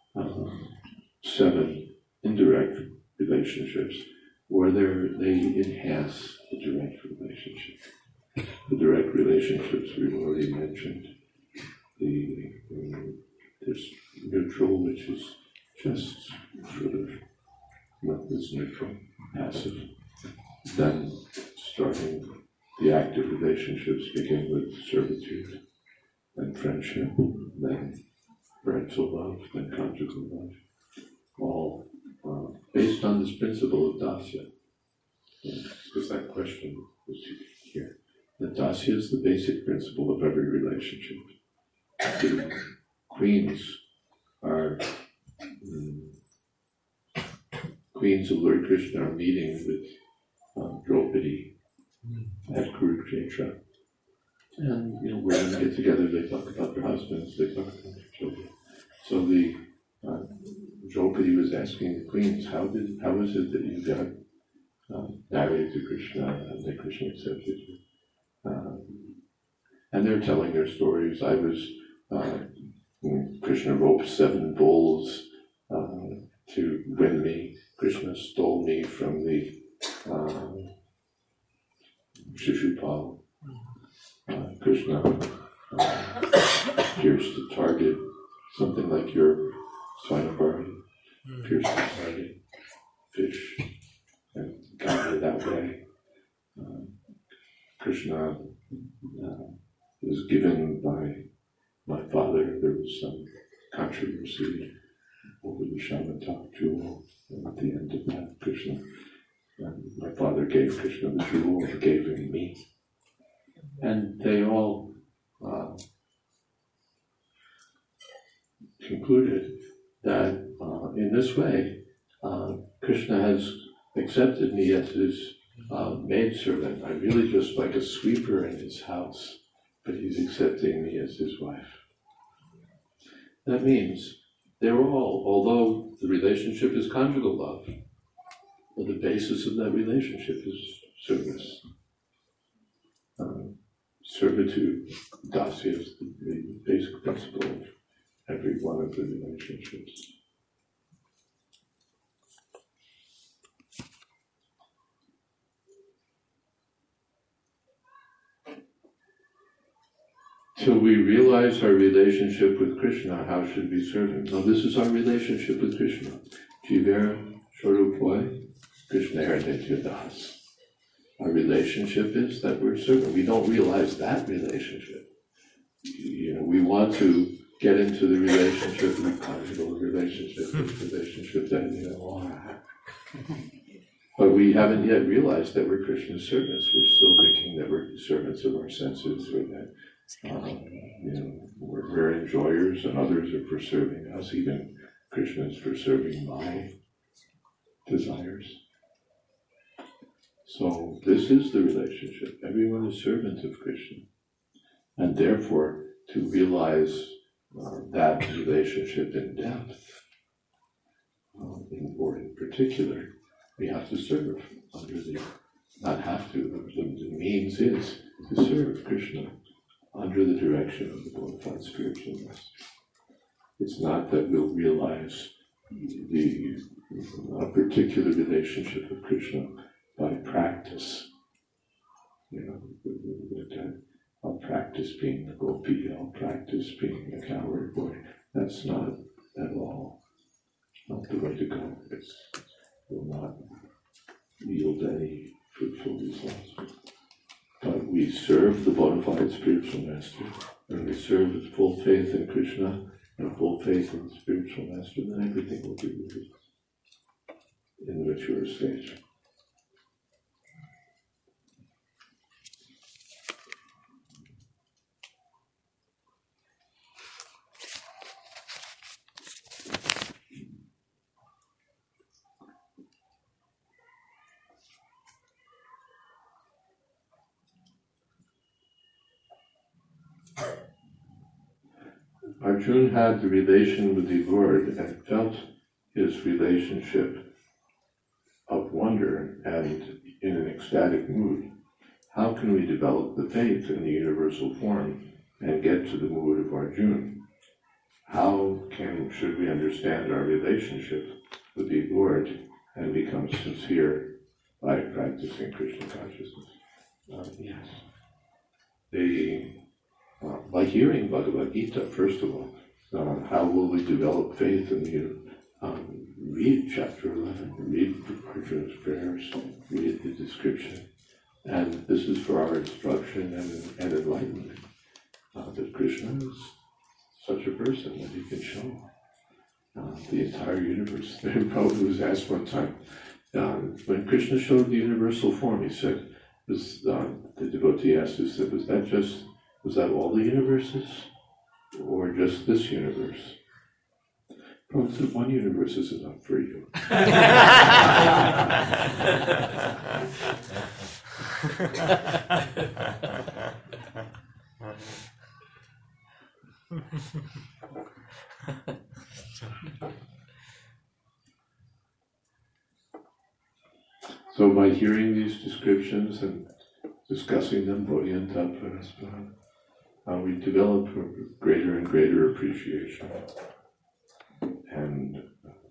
7 indirect relationships where they enhance the direct relationship. The direct relationships we've already mentioned. There's neutral, which is just sort of what is neutral, passive. Then starting the active relationships begin with servitude, then friendship, then parental love, then conjugal love. All based on this principle of dasya. Because that question was here. That dasya is the basic principle of every relationship. The queens are queens of Lord Krishna are meeting with Draupadi at Kurukshetra. And when they get together, they talk about their husbands, they talk about their children. So the Draupadi was asking the queens, how is it that you got married to Krishna and that Krishna accepted you? And they're telling their stories. I was Krishna roped 7 bulls to win me. Krishna stole me from the Shishupal. Krishna pierced the target, something like your Swainabhari, pierced the target, fish, and got me that way. Krishna was given by my father. There was some controversy over the Shamatak jewel, and at the end of that, Krishna, my father gave Krishna the jewel and gave him me. And they all concluded that in this way, Krishna has accepted me as his maidservant. I'm really just like a sweeper in his house, but he's accepting me as his wife. That means they're all, although the relationship is conjugal love, but the basis of that relationship is service. Servitude, dasya, is the basic principle of every one of the relationships. Till we realize our relationship with Krishna, how should we serve him? Now this is our relationship with Krishna. Jivera Swarupoi, Krishna Nitya Das. Our relationship is that we're serving. We don't realize that relationship. We want to get into the relationship, the conjugal relationship, the relationship that, but we haven't yet realized that we're Krishna's servants. We're still thinking that we're servants of our senses, or that we're enjoyers and others are for serving us. Even Krishna is for serving my desires. So this is the relationship. Everyone is servant of Krishna. And therefore, to realize that relationship in depth, or in particular, we have to serve under the not have to, the means is to serve Krishna under the direction of the bona fide spiritual master. It's not that we'll realize a particular relationship with Krishna by practice. I'll practice being a gopi, I'll practice being a cowherd boy. That's not at all not the way to go. It will not yield any fruitful results. But we serve the bona fide spiritual master, and we serve with full faith in Krishna and full faith in the spiritual master, then everything will be revealed in the mature stage. Arjuna had the relation with the Lord and felt his relationship of wonder and in an ecstatic mood. How can we develop the faith in the universal form and get to the mood of Arjuna? How should we understand our relationship with the Lord and become sincere by practicing Krishna consciousness? Yes. By hearing Bhagavad Gita, first of all, how will we develop faith in you? Read chapter 11, read Arjuna's prayers, read the description. And this is for our instruction and enlightenment. That Krishna is such a person that he can show the entire universe. Prabhupada was asked one time, when Krishna showed the universal form, he said, the devotee asked, he said, was that all the universes, or just this universe? Prabhupada said, one universe is enough for you. So by hearing these descriptions and discussing them, we develop a greater and greater appreciation. And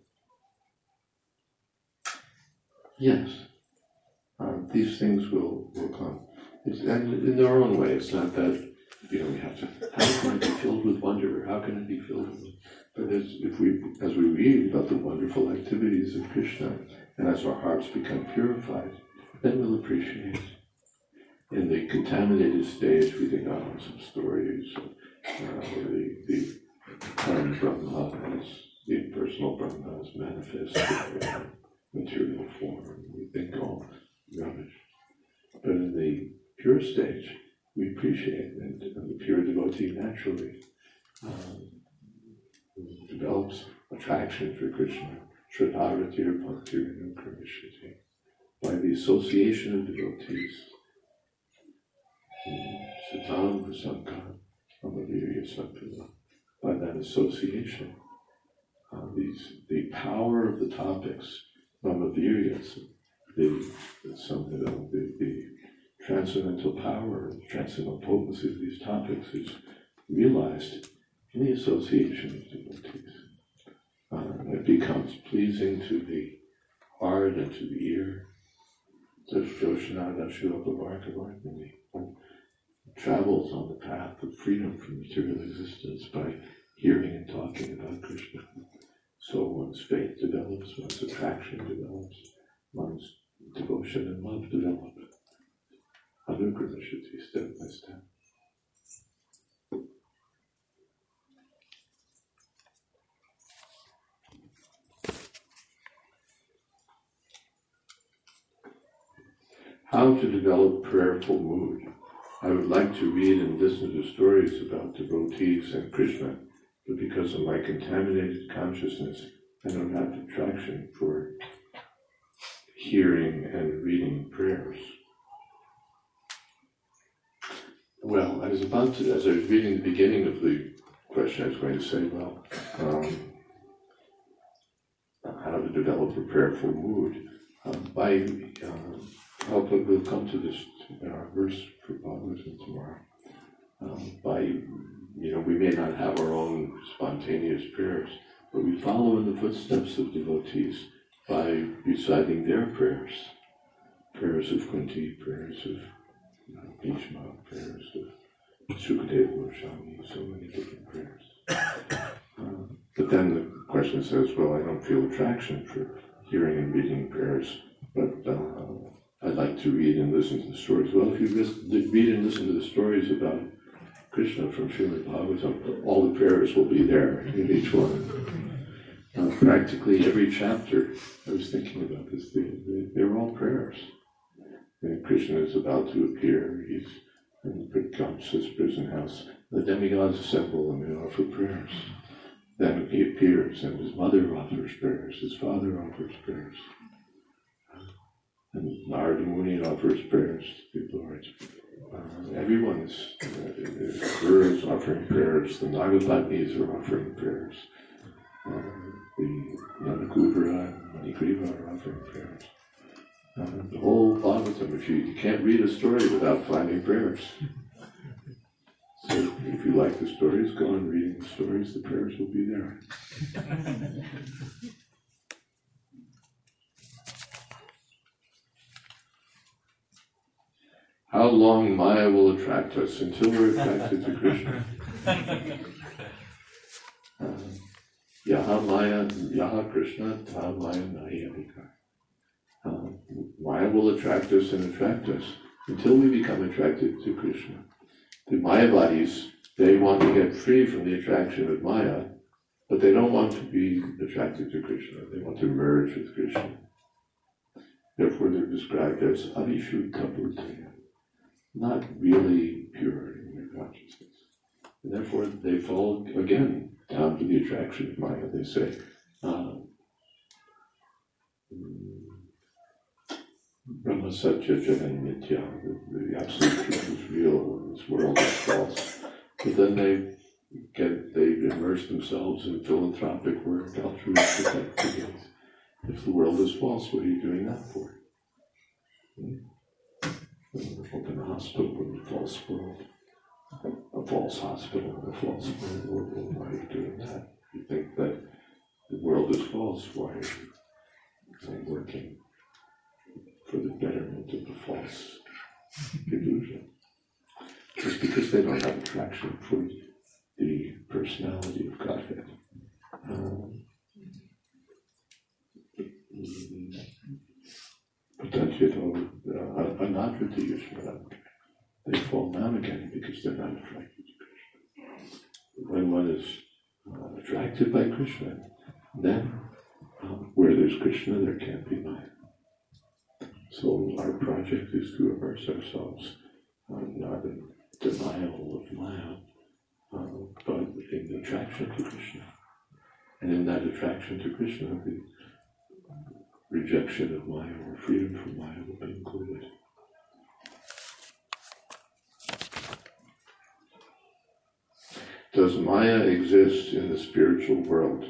yes, these things will come. And in their own way, it's not that, we have to, how can it be filled with wonder? How can it be filled with, but as we read about the wonderful activities of Krishna, and as our hearts become purified, then we'll appreciate. In the contaminated stage, we think, some stories, the Brahma the impersonal Brahma is manifest in material form. We think all rubbish. But in the pure stage, we appreciate, and the pure devotee naturally develops attraction for Krishna, Shraddharatir Bhaktir Kramishati, by the association of devotees. Satam Prasanka Amavirya Sampila. By that association, the power of the topics, Amavirya, the transcendental power, the transcendental potency of these topics is realized in the association of devotees. It becomes pleasing to the heart and to the ear. Travels on the path of freedom from material existence by hearing and talking about Krishna. So one's faith develops, one's attraction develops, one's devotion and love develop. Anukramishati, step by step. How to develop prayerful mood. I would like to read and listen to stories about devotees and Krishna, but because of my contaminated consciousness, I don't have attraction for hearing and reading prayers. Well, as I was reading the beginning of the question, I was going to say, how to develop a prayerful mood by but we'll come to this in our verse for Bhagavatam tomorrow. We may not have our own spontaneous prayers, but we follow in the footsteps of devotees by reciting their prayers. Prayers of Kunti, prayers of Bhishma, prayers of Sukadeva Goswami, so many different prayers. But then the question says, well, I don't feel attraction for hearing and reading prayers, but I'd like to read and listen to the stories. Well, if you read and listen to the stories about Krishna from Srimad Bhagavatam, all the prayers will be there in each one. Practically every chapter, I was thinking about this, they're all prayers. And Krishna is about to appear, he's in Kamsa's prison house. The demigods assemble and they offer prayers. Then he appears and his mother offers prayers, his father offers prayers. And Narada Muni offers prayers to the Lord. Everyone is, Guru is offering prayers, the Nagapatnis are offering prayers. The Nandakubra and Manigriva are offering prayers. The whole Bhagavatam, if you can't read a story without finding prayers. So if you like the stories, go on reading the stories, the prayers will be there. How long Maya will attract us until we're attracted to Krishna. Yaha Maya, Yaha Krishna, Ta Maya Nahi Adhikar. Maya will attract us and attract us until we become attracted to Krishna. The Mayavadis, they want to get free from the attraction of Maya, but they don't want to be attracted to Krishna. They want to merge with Krishna. Therefore, they're described as Avishuddha Bhutaya, not really pure in their consciousness. And therefore, they fall again down to the attraction of Maya. They say, Brahma Satya Jagan Nitya, the absolute truth is real and this world is false. But then they immerse themselves in philanthropic work, altruistic activities. If the world is false, what are you doing that for? Open a hospital in a false world, a false hospital in a false world. Why are you doing that? You think that the world is false, why are you working for the betterment of the false illusion? Just because they don't have attraction for the personality of Godhead. Anadrita Yushmaram. They fall down again because they're not attracted to Krishna. When one is attracted by Krishna, then where there's Krishna, there can't be Maya. So our project is to immerse ourselves not in denial of Maya, but in the attraction to Krishna. And in that attraction to Krishna, the rejection of Maya or freedom from Maya will be included. Does Maya exist in the spiritual world?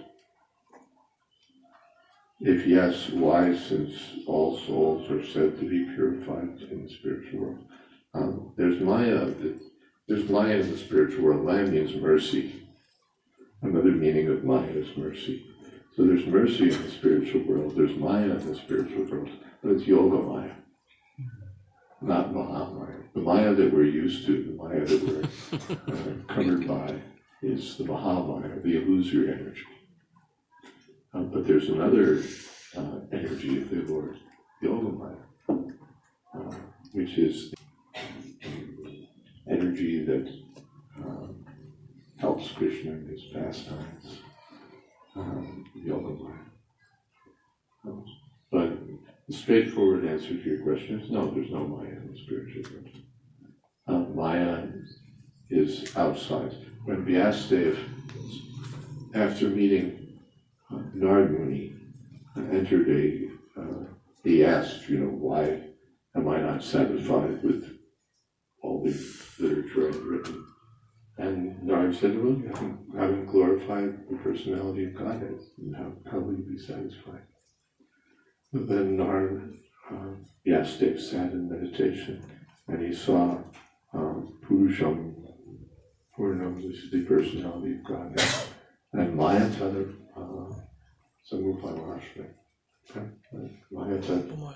If yes, why, since all souls are said to be purified in the spiritual world? There's Maya in the spiritual world. Maya means mercy. Another meaning of Maya is mercy. So there's mercy in the spiritual world, there's Maya in the spiritual world, but it's Yoga Maya, not Mahamaya. The Maya that we're used to, the Maya that we're covered by, is the Mahamaya, the illusory energy. But there's another energy of the Lord, Yoga Maya, which is the energy that helps Krishna in his pastimes. Yoga Maya. But the straightforward answer to your question is no, there's no Maya in the spiritual world. Maya is outside. When Vyasadeva, after meeting Narada Muni, entered he asked, why am I not satisfied with all the literature I've written? And Narada said, well, you haven't glorified the personality of Godhead, and how will you be satisfied? But then Narada Vyasadeva sat in meditation and he saw Purusham, Purnam, which is the personality of God, and Mayatana Samupamashra. Mayatana.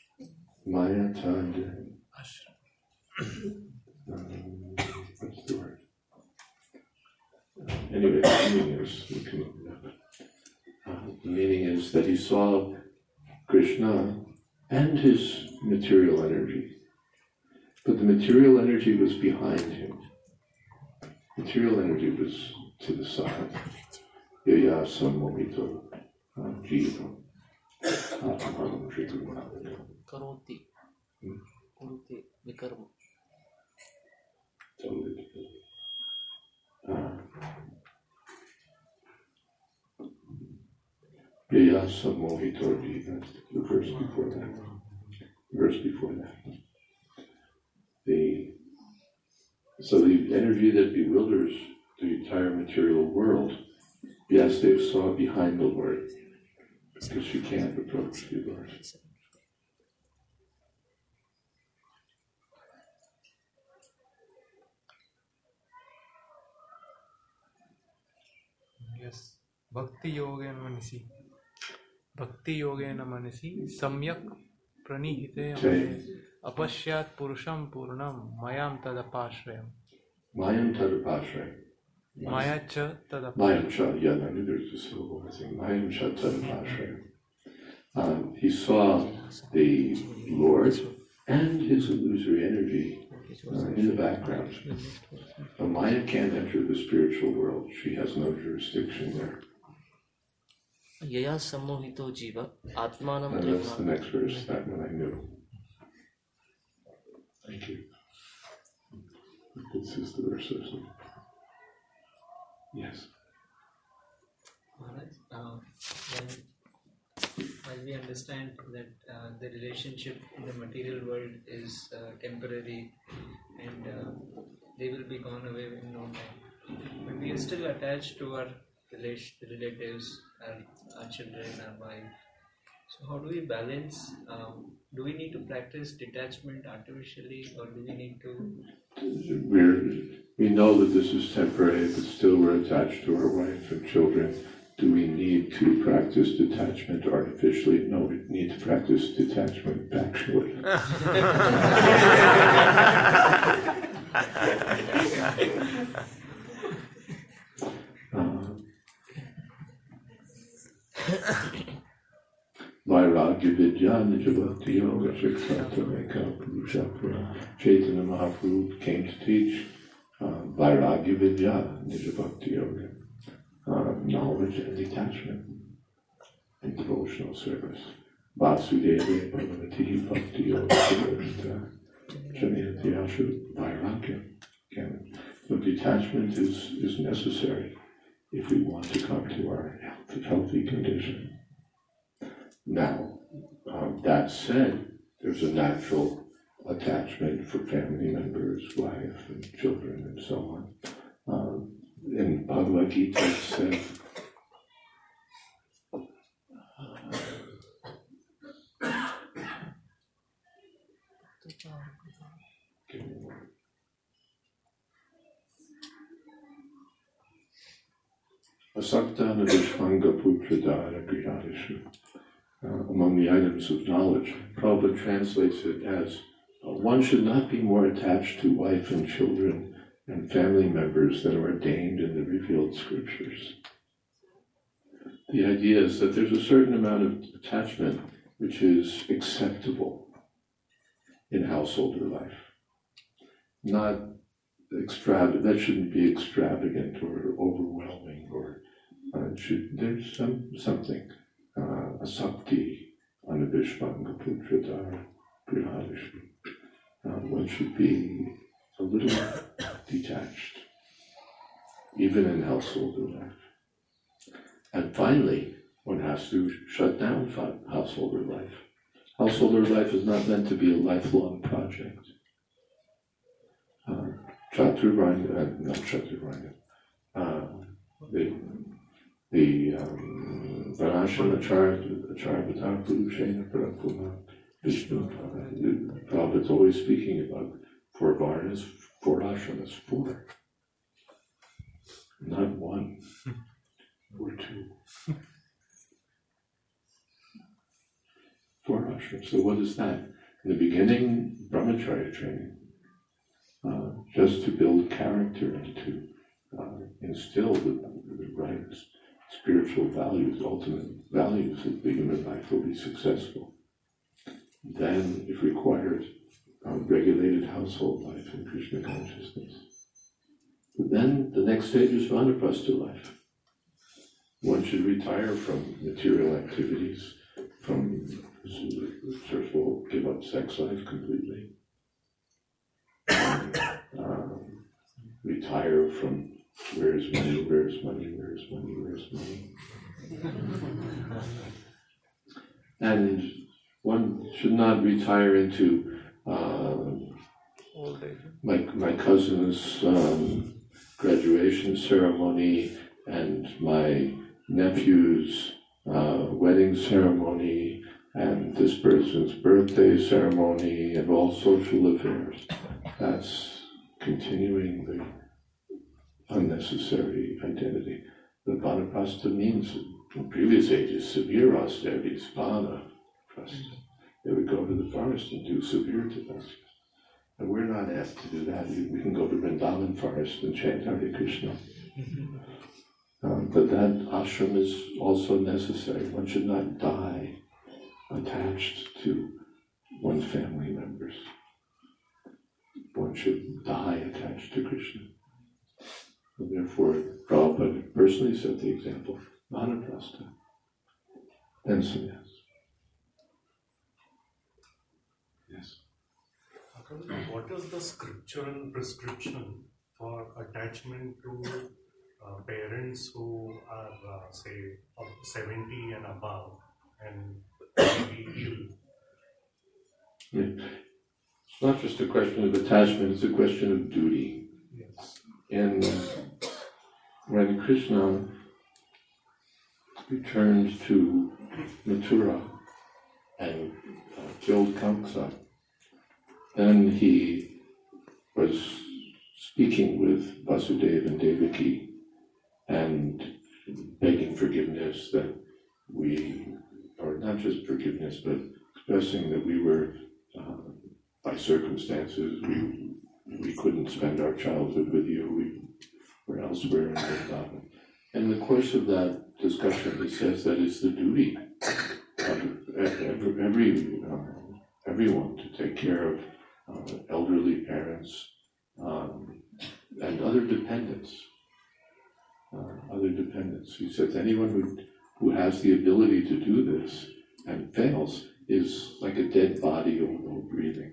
What's the word? Anyway, the meaning is that he saw Krishna and his material energy, but the material energy was behind him. Material energy was to the side. Yaya sammohito jiva atmanam trigunam. Karoti. Kurute vikarma. Totally. Yaya sammohito jiva. The verse before that. So the energy that bewilders the entire material world, Vyasadeva saw behind the Lord, because she can't approach the Lord. Yes. Bhakti yogena manasi samyak pranihite apashyat purusham purnam mayam tadapashrayam. Mayam tadapashrayam. Maya cha tadapashrayam. Mayam cha, yeah, I knew there was a syllable missing. Mayam cha tadapashrayam. He saw the Lord and his illusory energy in the background. But Maya can't enter the spiritual world. She has no jurisdiction there. Yaya sammohito jiva atmanam. And that's the next verse, that one I knew. Thank you. This is the verse of some. Yes. As we understand that the relationship in the material world is temporary and they will be gone away in no time. But we are still attached to our relatives, our children, our wife. So how do we balance? Do we need to practice detachment artificially, or do we need to? We know that this is temporary, but still we're attached to our wife and children. Do we need to practice detachment artificially? No, we need to practice detachment factually. Vairagya Vidya Nijabhakti Yoga Shikshatameka Purushapura. Chaitanya Mahaprabhu came to teach Vairagya Vidya Nijabhakti Yoga. Knowledge and detachment in devotional service. Vasudeva Bhagavati Bhakti Yoga Janayati Ashu Vairagya. So detachment is necessary if we want to come to our healthy condition. Now, that said, there's a natural attachment for family members, wife, and children, and so on. In Bhagavad Gita it says, Asaktana Vishvanga Putradara Grihadishu. Among the items of knowledge, Prabhupada translates it as one should not be more attached to wife and children and family members that are ordained in the revealed scriptures. The idea is that there's a certain amount of attachment which is acceptable in householder life. Not extravagant, that shouldn't be extravagant or overwhelming, or there's something. Asakti anavishvanga putradara grihadishu. One should be a little detached, even in householder life. And finally, one has to shut down householder life. Householder life is not meant to be a lifelong project. The Varnashram Acharya Purushena Parapuna Vishnu. Prabhupada's always speaking about 4 varnas, 4 ashramas, 4. Not 1 or 2. 4 ashrams. So what is that? In the beginning, brahmacharya training, just to build character and to instill the right spiritual values, ultimate values that the human life will be successful. Then, if required, regulated household life and Krishna consciousness. But then the next stage is vanaprastha life. One should retire from material activities, first of all, give up sex life completely. Retire from where's money. And one should not retire into my cousin's graduation ceremony and my nephew's wedding ceremony and this person's birthday ceremony and all social affairs. That's continuing the unnecessary identity. The vanaprastha means, in previous ages, severe austerities, vanaprastha. They would go to the forest and do severe tapasyas. And we're not asked to do that. We can go to Vrindavan forest and chant Hare Krishna. But that ashram is also necessary. One should not die attached to one's family members. One should die attached to Krishna. And therefore, Prabhupada personally set the example, vanaprastha, and sannyas. Yes. What is the scriptural prescription for attachment to parents who are, say, 70 and above and maybe ill? It's not just a question of attachment, it's a question of duty. Yes. And when Krishna returned to Mathura and killed Kamsa, then he was speaking with Vasudeva and Devaki and begging forgiveness that or not just forgiveness, but expressing that we were, by circumstances, we couldn't spend our childhood with you, we were elsewhere in Vrindavan. And in the course of that discussion, he says that it's the duty of everyone to take care of elderly parents and other dependents. He said anyone who has the ability to do this and fails is like a dead body or breathing.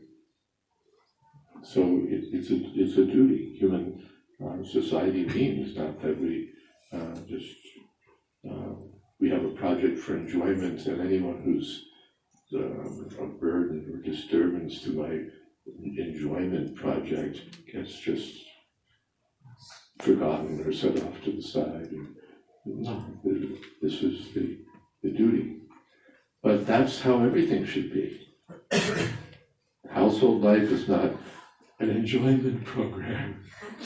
So it's a duty. Human society means not that we we have a project for enjoyment, and anyone who's a burden or disturbance to my enjoyment project gets just forgotten or set off to the side. No, this is the duty. But that's how everything should be. Household life is not an enjoyment program.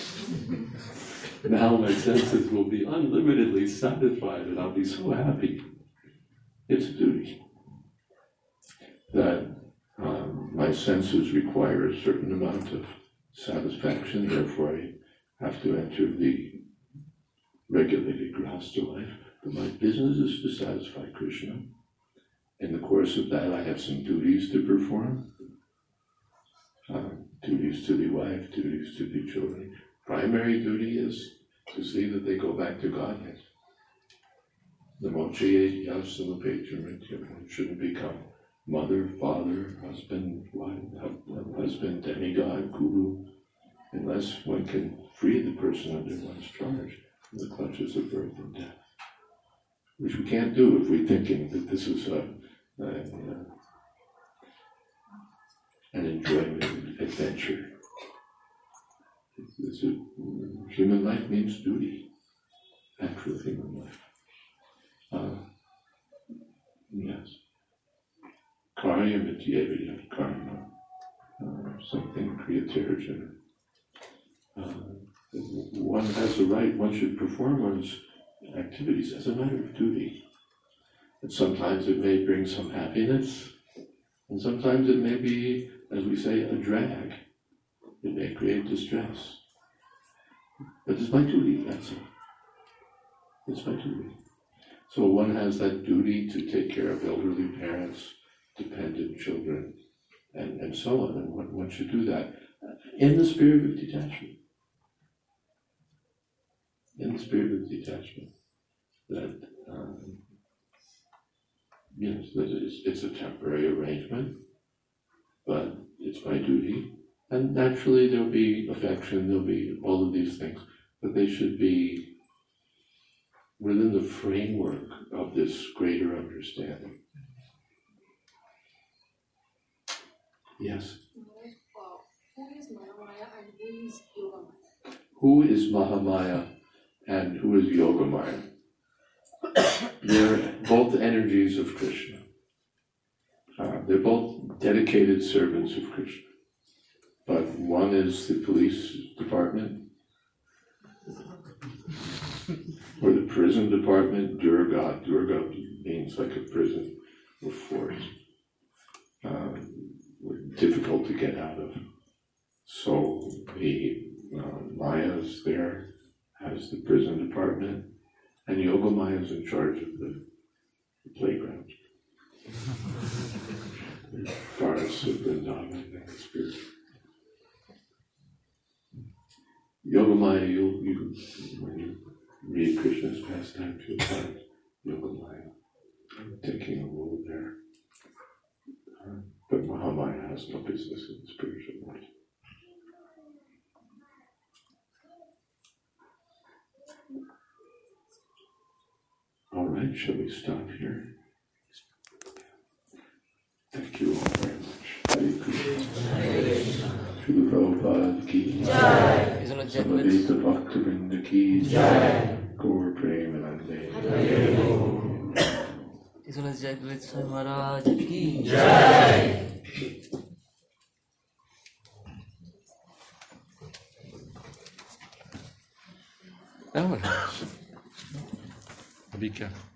Now my senses will be unlimitedly satisfied and I'll be so happy. It's a duty. That my senses require a certain amount of satisfaction, therefore I have to enter the regulated grahastha life. But my business is to satisfy Krishna. In the course of that, I have some duties to perform. Duties to the wife, duties to the children. Primary duty is to see that they go back to Godhead. The mochi shouldn't become mother, father, husband, wife, demigod, guru, unless one can free the person under one's charge from the clutches of birth and death. Which we can't do if we're thinking that this is an enjoyment adventure. Human life means duty. Actual human life. Yes. Karma Karyamityeviya karma, something kriyatirjana. One has the right, one should perform one's activities as a matter of duty. And sometimes it may bring some happiness, and sometimes it may be, as we say, a drag. It may create distress. But it's my duty, that's all. It's my duty. So one has that duty to take care of elderly parents, dependent children, and so on. And one should do that in the spirit of detachment. In the spirit of detachment. That, it's a temporary arrangement, but it's my duty. And naturally there'll be affection, there'll be all of these things, but they should be within the framework of this greater understanding. Yes? Who is Mahamaya and who is Yogamaya? Who is Mahamaya and who is Yogamaya? They're both energies of Krishna. They're both dedicated servants of Krishna. But one is the police department, or the prison department, Durga. Durga means like a prison or fort. Difficult to get out of. So the Maya's there as the prison department, and Yogamaya is in charge of the playground. Forests of Vrindavan and the spirit. Yogamaya, when you read Krishna's pastimes, you'll find Yogamaya taking a role there. But Mahamaya has no business in the spiritual world. All right, shall we stop here? Thank you all very much. Hare Krishna. Srila Prabhupada ki jai. Samaveta Bhaktivinoda ki jai. Gaur Premanande. His Holiness Jagdish Swami Maharaj ki jai. अभी क्या